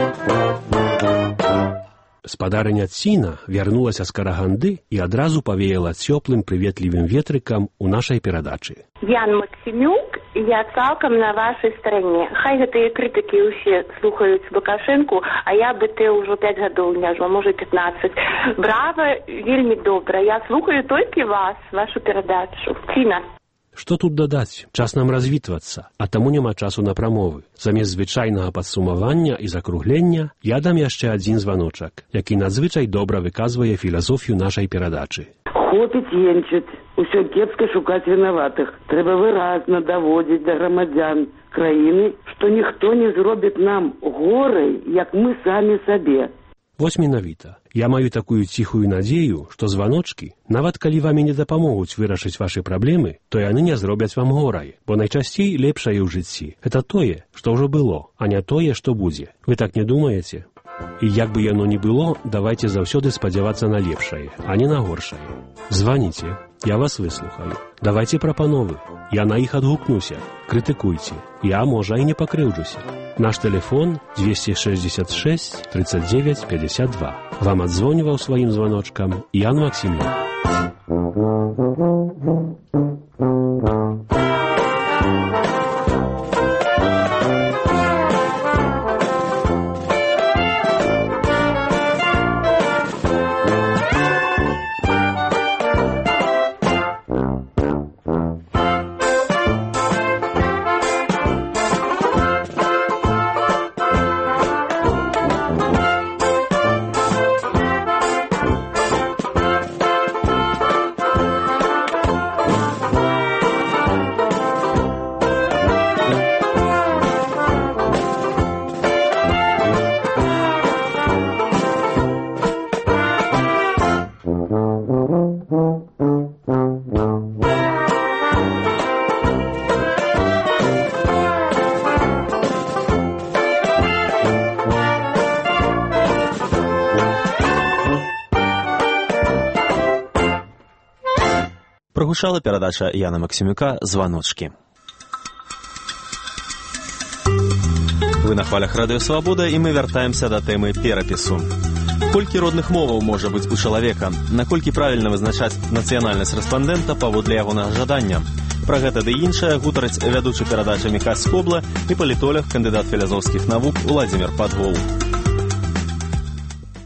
Спадарыня Ціна вярнулася з Караганды і адразу павеяла цёплым прыветлівым ветрыкам у нашай перадачы. Ян Максімюк, я цалкам на вашай стороне. Хай гэтыя крытыкі ўсе слухаюць Лукашэнку, а я бы те ўжо 5 гадоў не жила, можа 15. Браво, вельмі добра. Я слухаю толькі вас, вашу перадачу. Ціна. Што тут дадаць? Час нам развітвацца, а таму няма часу на прамовы. Замест звычайнага падсумавання і закруглення я дам яшчэ адзін званочак, які надзвычай добра выказвае філасофію нашай перадачы. Хопіць енчыць, усё кепска шукаць вінаватых. Трэба выразна даводзіць да грамадзян краіны, што ніхто не зробіць нам горай, як мы самі сабе. Вось менавіта. Я маю такую ціхую надзею, што званочкі, нават калі вамі не дапамогуць вырашыць вашы праблемы, то яны не зробяць вам горай, бо найчасцей лепшае ў жыцці. Гэта тое, што ўжо было, а не тое, што будзе. Вы так не думаеце? І як бы яно ні было, давайце заўсёды спадзявацца на лепшае, а не на горшае. Званіце, я вас выслухаю. Давайце прапановы. Я на іх адгукнуся. Крытыкуйце. Я, можа, і не пакрыўджуся. Наш телефон 266 39 52. Вам адзвоніваў сваім званочкам Ян Максімюк. Прогучала перадача Яна Максімюка «Званочкі». Вы на хвалях Радыё Свабода, і мы вяртаемся да тэмы перапісу. Колькі родных моваў можа быць у чалавека? Наколькі правільна вызначаць нацыянальнасць рэспандэнта паводле ягонага жадання? Пра гэта ды іншае гутарыць вядучы перадачы Мікась Скобла і палітолог, кандыдат філасофскіх навук Уладзімір Падгол.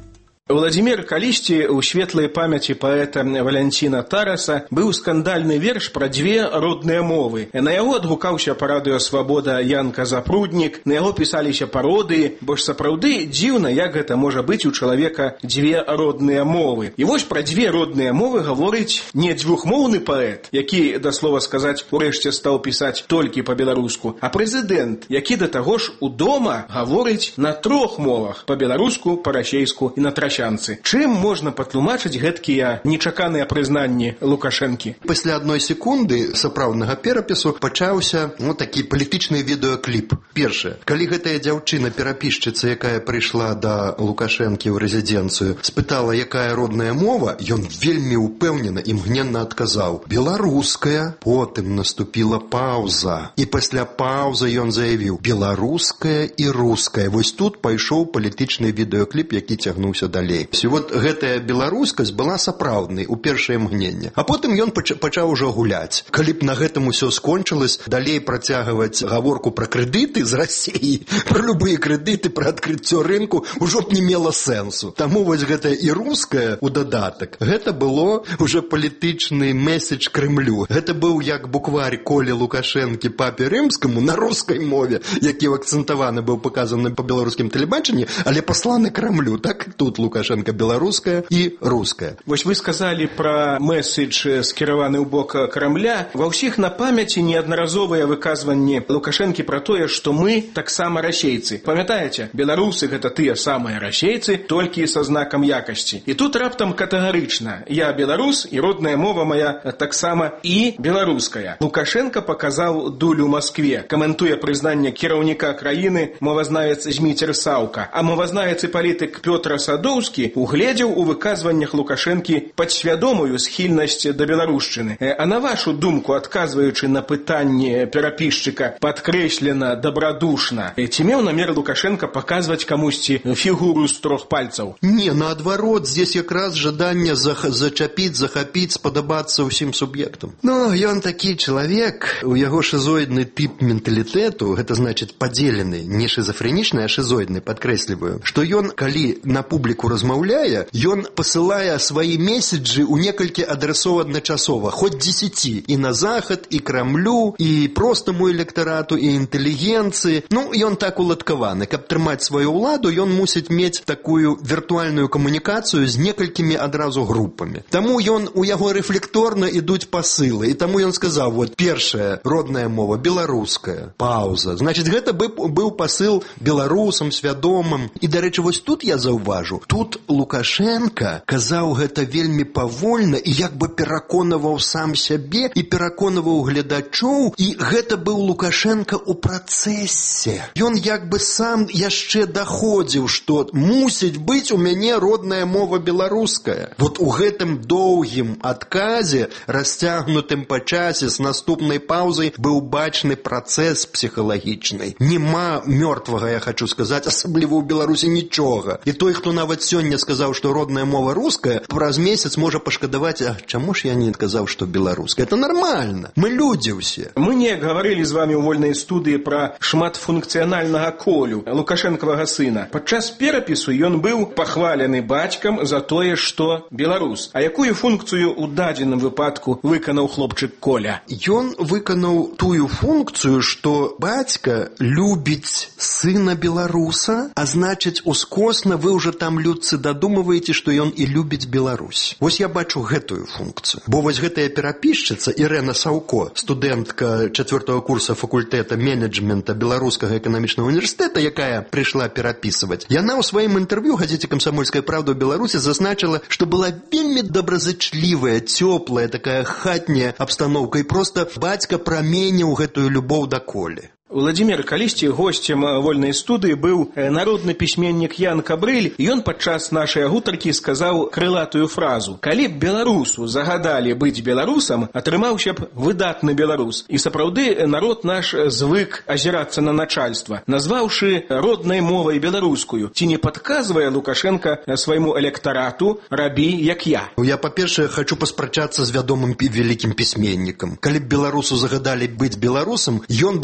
Владзімір, калісьці ў светлай памяці паэта Валянціна Тараса быў скандальны верш пра дзве родныя мовы. На яго адгукаўся па радыё «Свабода» Янка Запруднік, на яго пісаліся пародыі, бо ж сапраўды дзіўна, як гэта можа быць у чалавека дзве родныя мовы. І вось пра дзве родныя мовы гаворыць не дзвюхмоўны паэт, які, да слова сказаць, урэшце стаў пісаць толькі па-беларуску, а прэзідэнт, які да таго ж удома гаворыць на трох мовах: па-беларуску, па-расейску і на трасянцы. Чым можна патлумачыць гэткія нечаканыя прызнанні Лукашэнкі? Пасля адной секунды сапраўднага перапісу пачаўся такі палітычны відэакліп. Першае, калі гэтая дзяўчына-перапісчыца, якая прыйшла да Лукашэнкі ў рэзідэнцыю, спытала, якая родная мова, ён вельмі ўпэўнена і імгненна адказаў: беларуская. Потым наступіла паўза. І пасля паўзы ён заявіў: беларуская і руская. Вось тут пайшоў палітычны відэакліп, які цягнуўся далей. Вот гэтая беларускасць была сапраўднай у першае мгненне. А потым ён пачаў ужо гуляць. Калі б на гэтым усё скончылось, далей працягваць гаворку пра крэдыты з Расіі, пра любыя крэдыты, пра адкрыццё рынку ўжо б не мела сэнсу. Таму вось гэтая і руская у дадатак, гэта было уже палітычны месседж Крэмлю. Гэта быў як букварь Колі Лукашэнкі папе рымскаму на рускай мове, які акцэнтаваны быў паказаны па беларускім тэлебачанні, але пасланы Крэмлю. Так тут Лукашенко беларуская і руская. Вось вы сказалі пра месседж, скіраваны ў бок Крамля. Ва ўсіх на памяці неаднаразовыя выказванні Лукашэнкі пра тое, што мы таксама расейцы. Памятаеце, беларусы гэта тыя самыя расейцы, толькі са знакам якасці. І тут раптам катэгарычна: я беларус і родная мова моя таксама і беларуская. Лукашенко паказаў дулю Маскве, каментуе прызнанне кіраўніка краіны мовазнавец Зміцер Саўка, а мовазнавец і палітык Пётр Садоўскі угледзеў у выказваннях Лукашэнкі падсвядомую схільнасць да беларушчыны. А на вашу думку, адказваючы на пытанне перапісчыка падкрэслена дабрадушна, ці меў намер Лукашенко паказваць камусьці фігуру з трох пальцаў? Не, наадварот, здесь якраз жаданне зачапіць, захапіць, спадабацца ўсім суб'ектам. Ён такі чалавек, у яго шизоідны тып менталітэту, гэта значыць падзелены, не шизофрэнічны, а шизоідны, падкрэсліваю, што ён, калі на публіку размаўляе, ён пасылае свае месседжы ў некалькі адрасоў адначасова, хоць 10, і на захад, і Крамлю, і простаму электарату, і інтэлігенцыі. Ён так уладкаваны. Каб трымаць сваю ўладу, ён мусіць мець такую віртуальную камунікацыю з некалькімі адразу групамі. Таму у яго рэфлекторна ідуць пасылы, і таму ён сказаў: вот першая родная мова беларуская. Паўза. Значыць, гэта быў пасыл беларусам свядомым. І, дарэчы, вось тут я заўважу, тут Лукашенко казаў гэта вельмі павольна і як бы пераконаваў сам сябе і пераконаваў гледачоў, і гэта быў Лукашенко ў працэсе. Ён як бы сам яшчэ даходзіў, што мусіць быць у мяне родная мова беларуская. Вот у гэтым доўгім адказе, расцягнутым па часе з наступнай паўзай, быў бачны працэс псіхалагічны. Нема мёртвага, я хочу сказаць, асабліва ў Беларусі нічога. І той, хто нават сёння сказаў, што родная мова руская, праз месяц можа пашкадаваць: а чаму ж я не адказаў, што беларуская? Это нормально. Мы людзі ўсе. Мы не гаварылі з вамі ў вольнай студыі пра шматфункцыянальнага Колю, Лукашэнкавага сына. Падчас перапісу ён быў пахвалены бацькам за тое, што беларус. А якую функцыю ў дадзеным выпадку выканаў хлопчык Коля? Ён выканаў тую функцыю, што бацька любіць сына беларуса, а значыць, ускосна вы ўжо там, людцы, дадумываеце, што ён і любіць Беларусь. Вось я бачу гэтую функцыю. Бо вось гэтая перапісчыца Ірена Саўко, студэнтка 4-го курса факультэта менеджмента Беларускага эканамічнага універсітэта, якая прыйшла перапісваць, яна ў сваім інтэрв'ю газеце «Камсамольская правда» ў Беларусі зазначыла, што была вельмі добразычлівая, цёплая, такая хатняя абстаноўка, і проста бацька праменіў гэтую любоў да Колі. Владзімір, калісьці госцем вольнай студыі быў народны пісьменнік Ян Кабрыль, і ён падчас нашай гутаркі сказаў крылатую фразу: «Калі б беларусу загадалі быць беларусам, атрымаўся б выдатны беларус». І сапраўды народ наш звык азірацца на начальства, назваўшы роднай мовай беларускую. Ці не падказвае Лукашенко свайму электарату: рабі як я? Я, па-першае, хочу паспрачацца з вядомым вялікім пісьменнікам. Калі б беларусу загадалі быць беларусам, ён бы па загадзе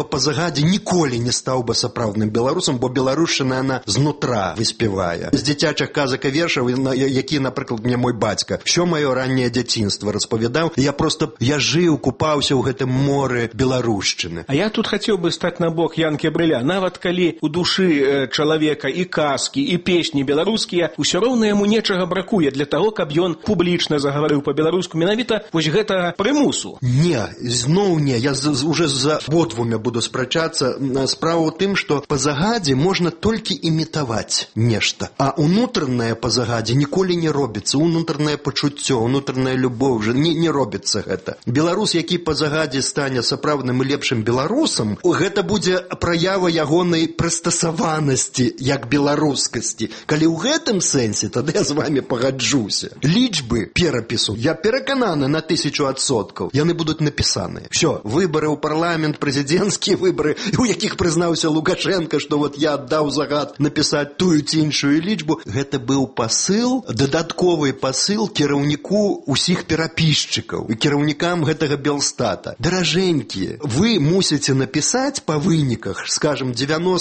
пазагаде ніколі не стаў бы сапраўдным беларусам, бо беларушчына яна знутра выспявае. З дзіцячых казак і вершаў, які, напрыклад, мне мой бацька ўсё маё ранняе дзяцінства распавядаў, я жыў, купаўся ў гэтым моры беларушчыны. А я тут хацеў бы стаць на бок Янкі Брыля. Нават калі у душы чалавека і казкі, і песні беларускія, усё роўна яму нечага бракуе для таго, каб ён публічна загаварыў па-беларуску. Менавіта вось гэта прымусу. Не, зноў не. Я уже за ободвумя буду спрачацца. Справа ў тым, што па загадзе можна толькі імітаваць нешта. А унутранае па загадзе ніколі не робіцца. Унутранае пачуццё, унутраная любоў уже не робіцца гэта. Беларус, які па загадзе стане сапраўдным і лепшым беларусам, гэта будзе праява ягонай прыстасаванасці як беларускасці. Калі ў гэтым сэнсе, тады я з вами пагаджуся. Лічбы перапісу, я перакананы на 1000%. Яны будуць напісаны. Всё, выборы ў парламент, прэзідэнцкія выборы, у якіх прызнаўся Лукашенко, што вот я аддаў загад напісаць тую ці іншую лічбу, гэта быў пасыл, дадатковы пасыл кіраўніку ўсіх перапісчыкаў і кіраўнікам гэтага Белстата. Даражэнькія, вы мусіце напісаць па выніках, скажем,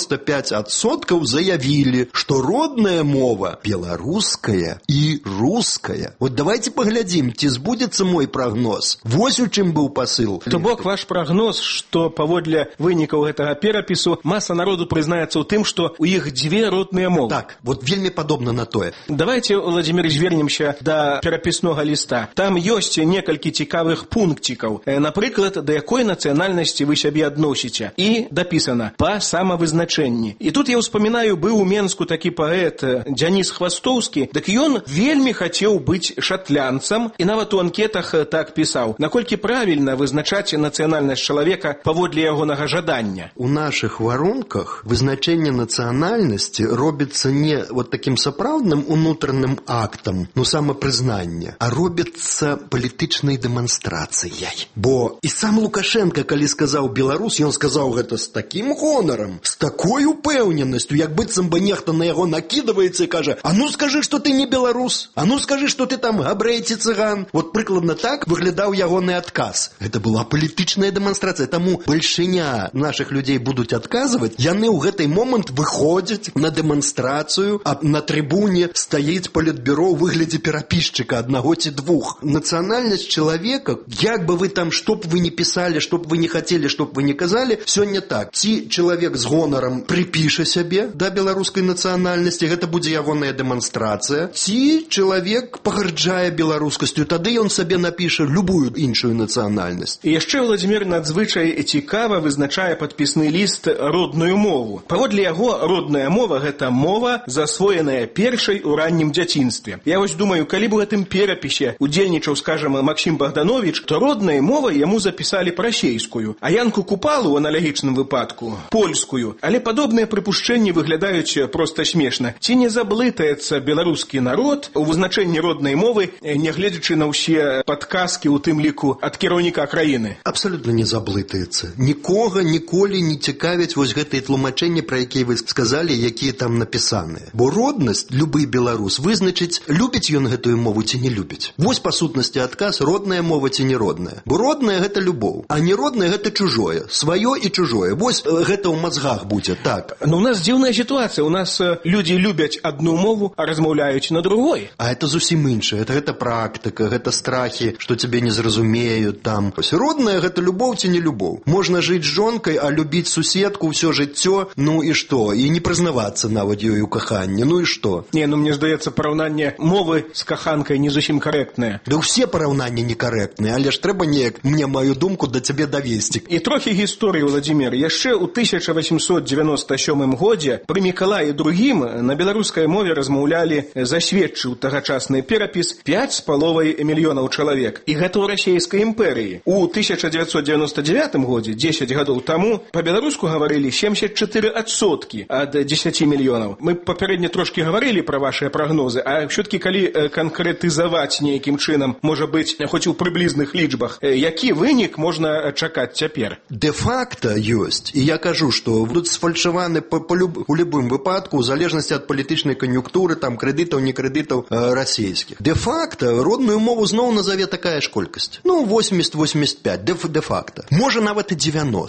95% заявілі, што родная мова беларуская і руская. Вот давайте паглядзім, ці збудзецца мой прагноз. Вось у чым быў пасыл. То бок ваш прагноз, што паводле вынікаў гэтага перапісу маса народу прызнаецца ў тым, што у іх дзве родныя мовы. Так, вот вельмі падобна на тое. Давайте, Владимир, звернемся да перапіснога ліста. Там ёсць некалькі цікавых пункцікаў. Напрыклад, да якой нацыянальнасці вы сябе адносіце. І дапісана па самавызначэнні. І тут я ўспамінаю, быў у Менску такі паэт Дзяніс Хвастоўскі, дык ён вельмі хацеў быць шатлянцам і нават у анкетах так пісаў. Наколькі правільна вызначаць нацыянальнасць чалавека паводле ягонага жадання? У нашых варунках вызначэнне нацыянальнасці робіцца не вот таким сапраўдным унутраным актам, самапрызнання, а робіцца палітычнай дэманстрацыяй. Бо і сам Лукашенко, калі сказаў беларус, ён сказаў гэта з такім гонарам, з такой упэўненасцю, як быццам бы нехта на яго накідваецца і кажа: а ну скажы, што ты не беларус, а ну скажы, што ты там габрэй ці цыган. Вот прыкладна так выглядаў ягоны адказ. Гэта была палітычная дэманстрацыя. Таму бальшыня нашых людзей будуць адказваць, яны ў гэты момант выходзяць на дэманстрацыю, а на трыбуне стаіць палітбюро ў выглядзе перапісчыка аднаго ці двух. Нацыянальнасць чалавека, як бы вы там, што б вы не пісалі, што б вы не хацелі, што б вы не казалі, сёння так. Ці чалавек з гонарам прыпіша сябе да беларускай нацыянальнасці, гэта будзе ягоная дэманстрацыя, ці чалавек пагарджае беларускасцю, тады ён сабе напіша любую іншую нацыянальнасць. І яшчэ Владимир надзвычай цікава вызначае падпісны ліст родную мову. Паводле яго родная мова — гэта мова, засвоеная першай у раннім дзяцінстве. Я вось думаю, калі б у гэтым перапісе удзельнічаў, скажем, Максим Богданович, то роднай мовай яму запісалі расейскую, а Янку Купалу ў аналагічным выпадку польскую. Але падобныя прыпушчэнні выглядаюць проста смешна. Ці не заблытаецца беларускі народ у вызначэнні роднай мовы, нягледзячы на ўсе падказкі, у тым ліку ад кіраўніка краіны? Абсалютна не заблытаецца. Нікога ніколі не цікавяць вось гэтыя тлумачэнні, пра якія вы сказалі, якія там напісаныя. Бо роднасць любы беларус вызначыць, любіць ён гэтую мову ці не любіць. Вось па сутнасці адказ: родная мова ці не родная. Бо родная — гэта любоў, а не родная — гэта чужое, сваё і чужое. Вось гэта ў мазгах будзе, так. Но у нас дзіўная сітуацыя. У нас людзі любяць адну мову, а размаўляюць на другой. А это зусім іншае. Гэта практыка, гэта страхі, што цябе не зразумеюць там. Родная — гэта любоў ці не любоў. Можна жыць з жонкай, а любіць суседку ўсё жыццё, ну і што? І не прызнавацца нават ёй у каханні, ну і што? Не, мне здаецца, параўнанне мовы з каханкай не зусім карэктнае. Да ўсе параўнанні некарэктныя, але ж трэба неяк мне маю думку да цябе давесці. І трохі гісторыі, Владимир. Яшчэ ў 1897 годзе пры Мікалаі II на беларускай мове размаўлялі, засведчыў тагачасны перапіс, 5,5 мільёнаў чалавек. І гэта ў расейскай імперыі. У 1999 годзе, 10 гадоў таму, па-беларуску гаварылі 74% ад 10 мільёнаў. Мы папярэдне трошкі гаварылі пра вашыя прагнозы, а ўсё-ткі калі канкрэтызаваць нейкім чынам, можа быць, хоць у прыблізных лічбах, які вынік можна чакаць цяпер? Де-факта ёсць. І я кажу, што будуць сфальшаваны у любым выпадку, у залежнасці ад палітычнай кан'юнктуры, там крэдытаў, не крэдытаў расійскіх. Де-факта родную мову зноў назаве такая ж колькасць. Ну, 80-85, де-факта. Можа нават і 90. З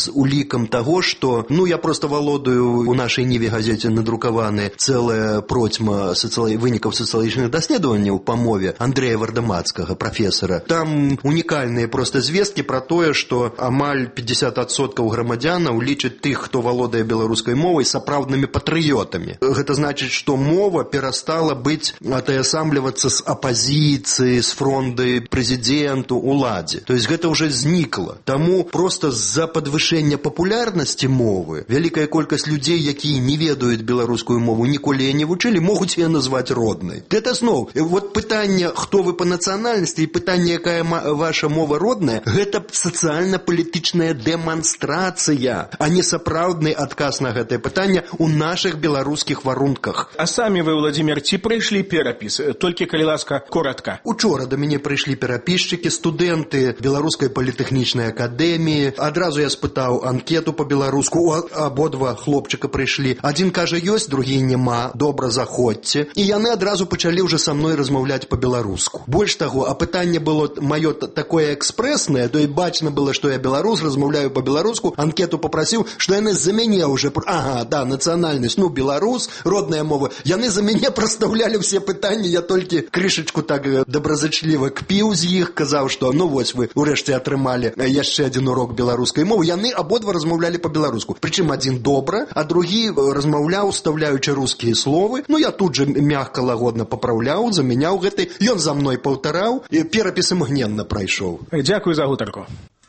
з улікам таго, што, я просто валодаю у нашай Ніве газеце надрукаваны цэлая процьма вынікаў сацыялагічных даследаванняў па мове Андрэя Вардамацкага, прафесара. Там унікальныя проста звесткі пра тое, што амаль 50% грамадзянаў лічаць тых, хто валодае беларускай мовай, сапраўднымі патрыётамі. Гэта значыць, што мова перастала быць атаясамлівацца з апазіцыі, з фронды прэзідэнту, уладзе. То есть гэта ўжо знікла. Таму проста з-за падвышэння папулярнасці мовы вялікая колькасць людзей, якія не ведаюць беларускую мову, ніколі не вучылі, могуць яе назваць роднай. Гэта зноў, вот пытанне, хто вы па нацыянальнасці, і пытанне, якая ваша мова родная, гэта сацыяльна-палітычная дэманстрацыя, а не сапраўдны адказ на гэтае пытанне ў нашых беларускіх варунках. А самі вы, Владимир, ці прыйшлі перапіс? Толькі, калі ласка, коротка. Учора да мяне прыйшлі перапісчыкі, студэнты Беларускай палітэхнічнай акадэміі. Адразу я спытаў анкету па-беларуску, абодва хлопчыка прыйшлі. Адзін кажа, ёсць, другі няма, добра, заходзьце. І яны адразу пачалі ўжо са мной размаўляць па-беларуску. Больш таго, а пытанне было маё такое экспрэснае, то і бачна было, што я беларус, размаўляю па-беларуску, анкету папрасіў, што яны за мяне ўжо, нацыянальнасць, беларус, родная мова. Яны за мяне прастаўлялі ўсе пытанні, я толькі крышачку так добразычліва кпіў з іх, казаў, што вось вы урэшце атрымалі яшчэ адзін урок беларускай мовы. Яны абодва размаўлялі па-беларуску. Прычым адзін добра, а другі размаўляў, устаўляючы рускія словы. Я тут же мягка лагодна папраўляў, замяняў гэты. Ён за мной паўтараў, і перапіс імгненна прайшоў. Дзякую за гутарку.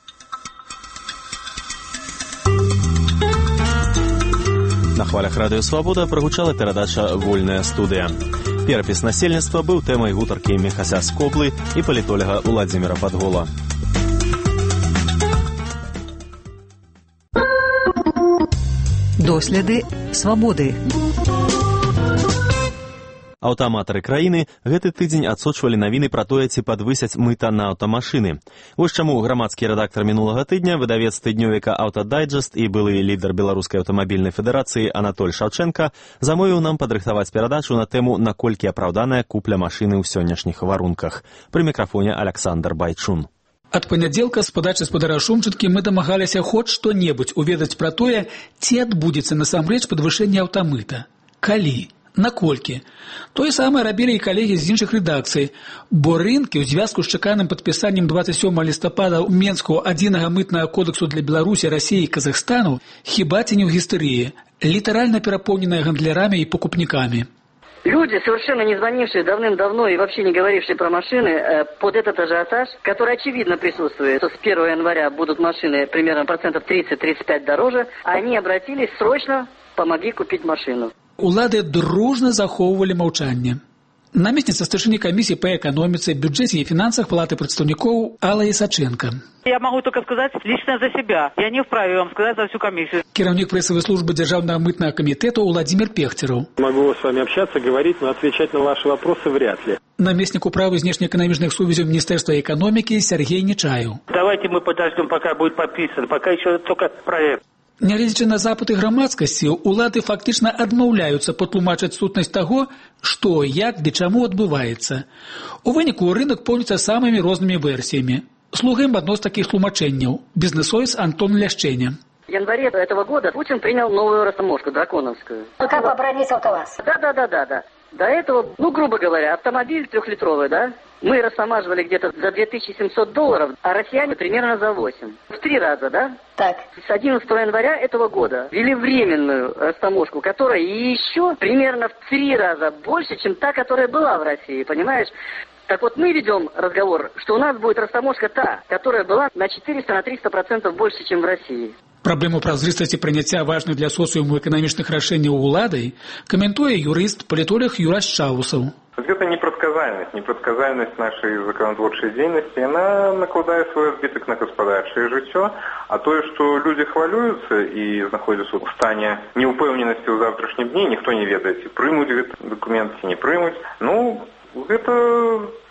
На хвалях Радыё Свабода прагучала перадача «Вольная студыя». Перапіс насельніцтва быў тэмай гутаркі Міхася Скоблы і палітоляга Уладзіміра Падгола. Доследы свабоды. Аўтаматары краіны гэты тыдзень адсочвалі навіны пра тое, ці падвысяць мыта на аўтамашыны. Вось чаму грамадскі рэдактар мінулага тыдня, выдавец тыднёвіка «Аўтадайджэст» і былы лідар Беларускай аўтамабільнай федэрацыі Анатоль Шаўчэнка замовіў нам падрыхтаваць перадачу на тэму «Наколькі апраўданая купля машыны ў сённяшніх варунках». Пры мікрафоне Аляксандр Байчун. Ад панядзелка з падачы спадара Шумчаткі мы дамагаліся хоць што-небудзь уведаць пра тое, ці адбудзецца насамрэч падвышэнне аўтамыта. Калі? Наколькі? Тое самае рабілі і калегі з іншых рэдакцый, бо рынкі ў звязку з чаканым падпісаннем 27 лістапада ў Менску адзінага мытнага кодексу для Беларусі, Расіі і Казахстану хіба ці не ў гістэрыі, літаральна перапоўненыя гандлярамі і покупниками. Люди, совершенно не звонившие давным-давно и вообще не говорившие про машины, под этот ажиотаж, который очевидно присутствует, что с 1 января будут машины примерно 30-35% дороже, они обратились срочно, помоги купить машину. Улады дружно захоўвалі маўчанне. Наместница старшыні комиссии по экономице, бюджете и финансах Палаты представников Алла Исаченко. Я могу только сказать лично за себя. Я не вправе вам сказать за всю комиссию. Кіраўнік прессовой службы Державного мытного комитета Владимир Пехтеров. Могу с вами общаться, говорить, но отвечать на ваши вопросы вряд ли. Наместник управы внешнеэкономичных сувязей Министерства экономики Сергей Нечаев. Давайте мы подождем, пока будет подписан, пока еще только проект. Нягледзячы на запыты грамадскасці, улады фактычна адмаўляюцца патлумачыць сутнасць таго, што, як ды чаму адбываецца. У выніку рынок поўніцца самымі рознымі версіямі. Слухаем адно з такіх тлумачэнняў. Бізнесовец Антон Ляшчэня. В январе этого года Путин принял новую растаможку, драконовскую. Как побронить АвтоВАЗ? Да. До этого, грубо говоря, автомобиль 3-литровый, да? Мы растамаживали где-то за $2700, а россияне примерно за 8. В 3 раза, да? Так. С 11 января этого года ввели временную растаможку, которая еще примерно в 3 раза больше, чем та, которая была в России, понимаешь? Так вот, мы ведем разговор, что у нас будет растаможка та, которая была на 400-300% больше, чем в России. Праблему празрыстасці прыняцця важных для социума эканамічных рашэнняў уладай каментуе юрыст, палітолог Юрас Чаусаў. Это непредсказальность нашей законотворчей деятельности, она накладает свой отбиток на господарчее жыццё, а то, что люди хвалюются и находятся в стане неупэўненасці ў завтрашнім дні, никто не ведает, ці прымуць гэты документ, ці не прымуць. Это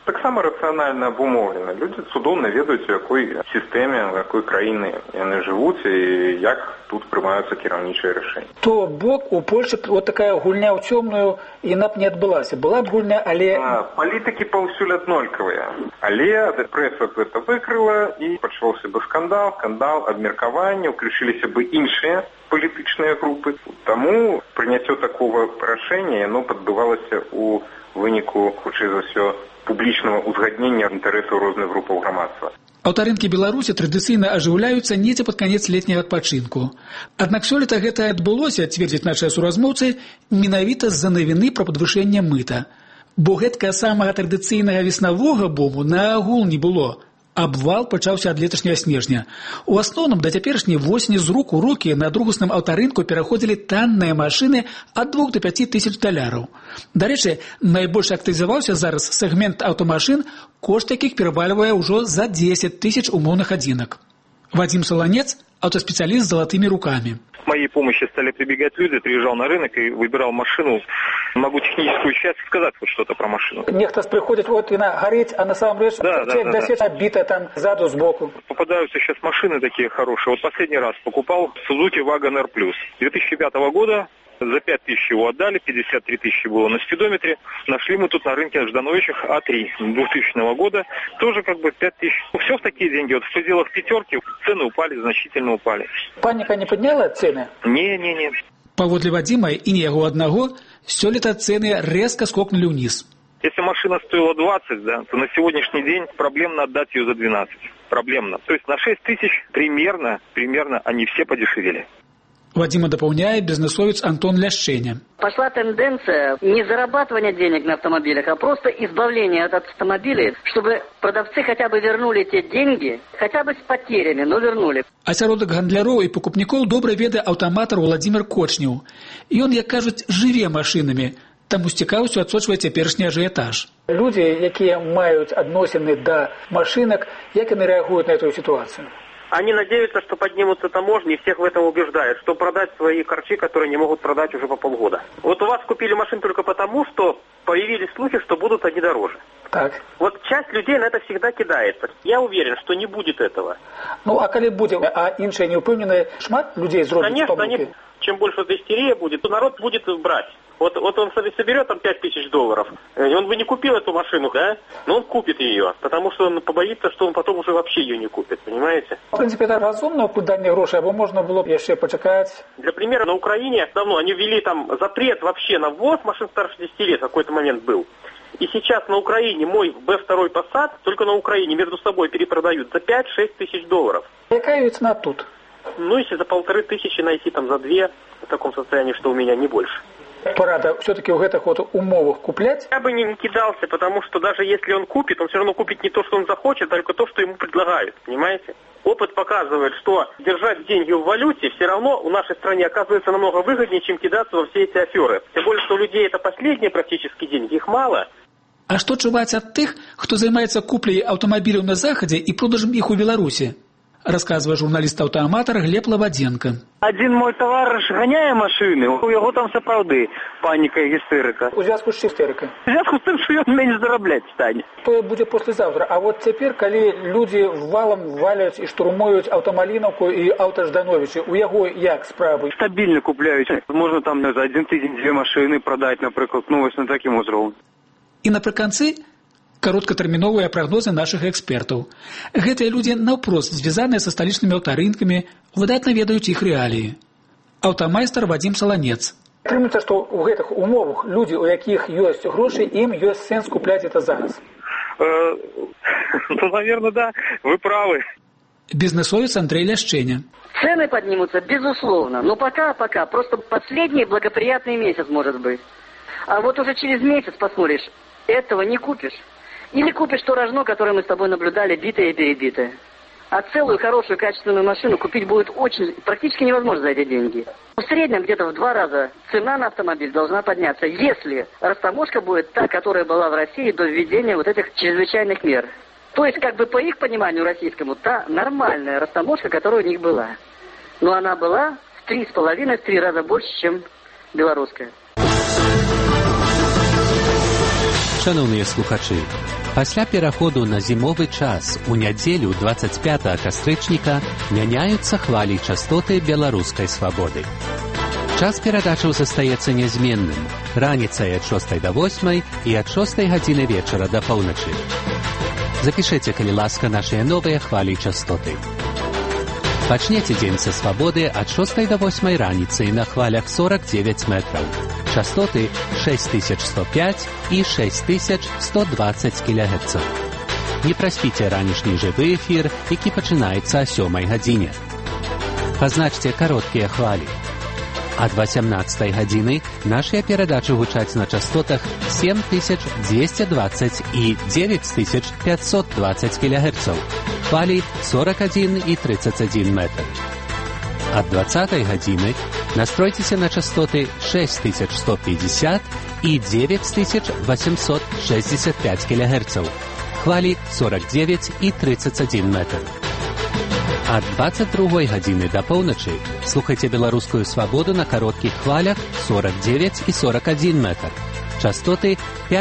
Таксама рацыянальна абумоўлена. Людзі цудоўна ведаюць, у якой сістэме, у якой краіне яны жывуць і як тут прымаюцца кіраўнічыя рашэнні. То бок у Польшчы вот такая гульня ў цёмную, яна б не адбылася. Была б гульня, але... Палітыкі паўсюль аднолькавыя. Але прэса гэта выкрыла і пачаўся бы скандал, абмеркаванне, уключыліся бы іншыя палітычныя групы. Таму прыняццё такого рашэння, яно падбывалася у выніку, хутчэй за ўсё, публічнага узгаднення інтарэсаў розных групаў грамадства. Аўтарынкі Беларусі традыцыйна ажыўляюцца недзе пад канец летняга адпачынку. Аднак сёлета гэта адбылося, цвердзяць нашыя суразмоўцы, менавіта з-за навіны пра падвышэнне мыта. Бо гэткага самага традыцыйнага веснавога бому наагул не было. Абвал пачаўся ад леташняга снежня. У асноўным да цяперашняй восені з рук у рукі на другасным аўтарынку пераходзілі танныя машыны ад 2 до 5 тысяч $. Дарэчы, найбольш актывізаваўся зараз сегмент аўтамашын, кошт якіх перавальвае ўжо за 10 тысяч умоўных адзінак. Вадим Солонец – автоспециалист с золотыми руками. К моей помощи стали прибегать люди, приезжал на рынок и выбирал машину. Могу техническую часть сказать вот что-то про машину. Некто приходит, вот она горит, а на самом деле оббитая там сзаду, сбоку. Попадаются сейчас машины такие хорошие. Вот последний раз покупал Suzuki Wagoner Plus 2005 года. За 5 тысяч его отдали, 53 тысячи было на спидометре. Нашли мы тут на рынке Ждановичах А3 2000 года. Тоже как бы 5 тысяч. Все в такие деньги. Вот в пределах пятерки цены упали, значительно упали. Паника не подняла цены? Не. Паводле Вадима и не яго одного, сёлета цены резко скокнули вниз. Если машина стоила 20, да, то на сегодняшний день проблемно отдать ее за 12. Проблемно. То есть на 6 тысяч примерно они все подешевели. Вадима дополняет бизнесовец Антон Ляшченя. Пошла тенденция не зарабатывания денег на автомобилях, а просто избавления от автомобилей, чтобы продавцы хотя бы вернули те деньги, хотя бы с потерями, но вернули. Асяродак гандляроў і пакупнікоў добра ведае аўтаматар Владзімир Кочнеў. І ён, як кажуць, жыве машынамі, таму з цікавасцю адсочвае цяперашні ажыятаж. Людзі, якія маюць адносіны да машынак, як яны рэагуюць на эту сітуацыю? Они надеются, что поднимутся таможни и всех в этом убеждают, что продать свои корчи, которые не могут продать уже по полгода. Вот у вас купили машину только потому, что появились слухи, что будут они дороже. Так. Вот часть людей на это всегда кидается. Я уверен, что не будет этого. Ну, а коли будет, а іншыя не упэўненыя, шмат людей зробяць помылки? Конечно, чем больше эта истерия будет, то народ будет брать. Вот он соберет там $5 тысяч, и он бы не купил эту машину, да? Но он купит ее, потому что он побоится, что он потом уже вообще ее не купит, понимаете? В принципе, это разумно, кудання грошей, або можно было бы еще почекать. Для примера, на Украине давно они ввели там запрет вообще на ввоз машин старше 10 лет, в какой-то момент был. И сейчас на Украине мой B2 Passat, только на Украине между собой перепродают за $5-6 тысяч. Какая ее цена тут? Ну, если за 1500 найти там за 2, в таком состоянии, что у меня не больше. Порада все-таки в этих вот умовах куплять? Я бы не кидался, потому что даже если он купит, он все равно купит не то, что он захочет, а только то, что ему предлагают, понимаете? Опыт показывает, что держать деньги в валюте все равно в нашей стране оказывается намного выгоднее, чем кидаться во все эти аферы. Тем более, что у людей это последние практически деньги, их мало. А что чуваць ад тых, хто займаецца купляй аўтамабіляў на захадзе і продажам іх у Беларусі? Рассказывает журналист-автоаматор Глеб Лободенко. Один мой товарищ гоняє машини, у його там справді паніка і істерика. У зв'язку з істерикою? У зв'язку з тим, що він менш заробляти стане. То буде післязавтра. А от тепер, коли люди валом валять і штурмують автомаліновку і автождановичі, у його як справи? Стабільно купляють. Можна там за один тиждень 2 машини продати, наприклад, ну ось на таким узровні. І напрыканцы кароткатэрміновыя прагнозы нашых экспертаў. Гэтыя людзі наўпрост звязаныя са сталічнымі аўтарынкамі, выдатна ведаюць іх рэаліі. Аўтамайстар Вадим Солонец. Атрымліваецца, што ў гэтых умовах людзі, у якіх ёсць грошы, ім ёсць сэнс купляць это зараз. Ну, наверное, да, вы правы. Бизнесовец Андрей Ляшченя. Цены поднимутся, безусловно, но пока, просто последний благоприятный месяц, может быть. А вот уже через месяц посмотришь, этого не купишь. Или купишь то рожно, которое мы с тобой наблюдали, битое и перебитое. А целую, хорошую, качественную машину купить будет практически невозможно за эти деньги. В среднем где-то в 2 раза цена на автомобиль должна подняться, если растаможка будет та, которая была в России до введения вот этих чрезвычайных мер. То есть, как бы по их пониманию российскому, та нормальная растаможка, которая у них была. Но она была в 3,5-3 раза больше, чем белорусская. Шановныя слухачы, пасля пераходу на зімовы час у нядзелю 25 кастрычніка мяняюцца хвалі частоты беларускай свабоды. Час перадачаў застаецца нязменным, раніцай ад 6 до 8 і ад 6 гадзіны вечара да паўначы. Запішыце, калі ласка, нашыя новыя хвалі частоты. Пачнеце дзень са свабоды ад 6 до 8 раніцы на хвалях 49 метраў. Частоты 6105 і 6120 кГц. Не праспіце ранішні жывы эфір, які пачынаецца о 7 гадзіне. Пазначце кароткія хвалі. Ад 18 гадзіны нашыя перадачы гучаць на частотах 7220 і 9520 кГц. Хвалі 41 і 31 метр. Ад 20 гадзіны настройцеся на частоты 6150 і 9865 кГц. Хвалі 49 і 31 метр. Ад 22 гадзіны да паўначы слухайце беларускую свабоду на кароткіх хвалях 49 і 41 метр. Частоты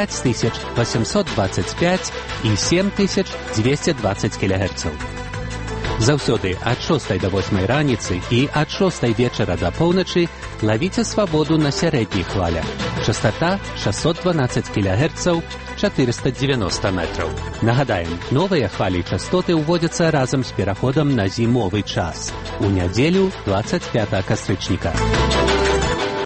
5825 і 7220 кГц. Заўсёды ад 6 до 8 раніцы і ад 6 вечара да паўначы лавіце свабоду на сярэдніх хвалях. Частота 612 кГц, 490 метраў. Нагадаем, новыя хвалі частоты ўводзяцца разам з пераходам на зімовы час. У нядзелю 25 кастрычніка.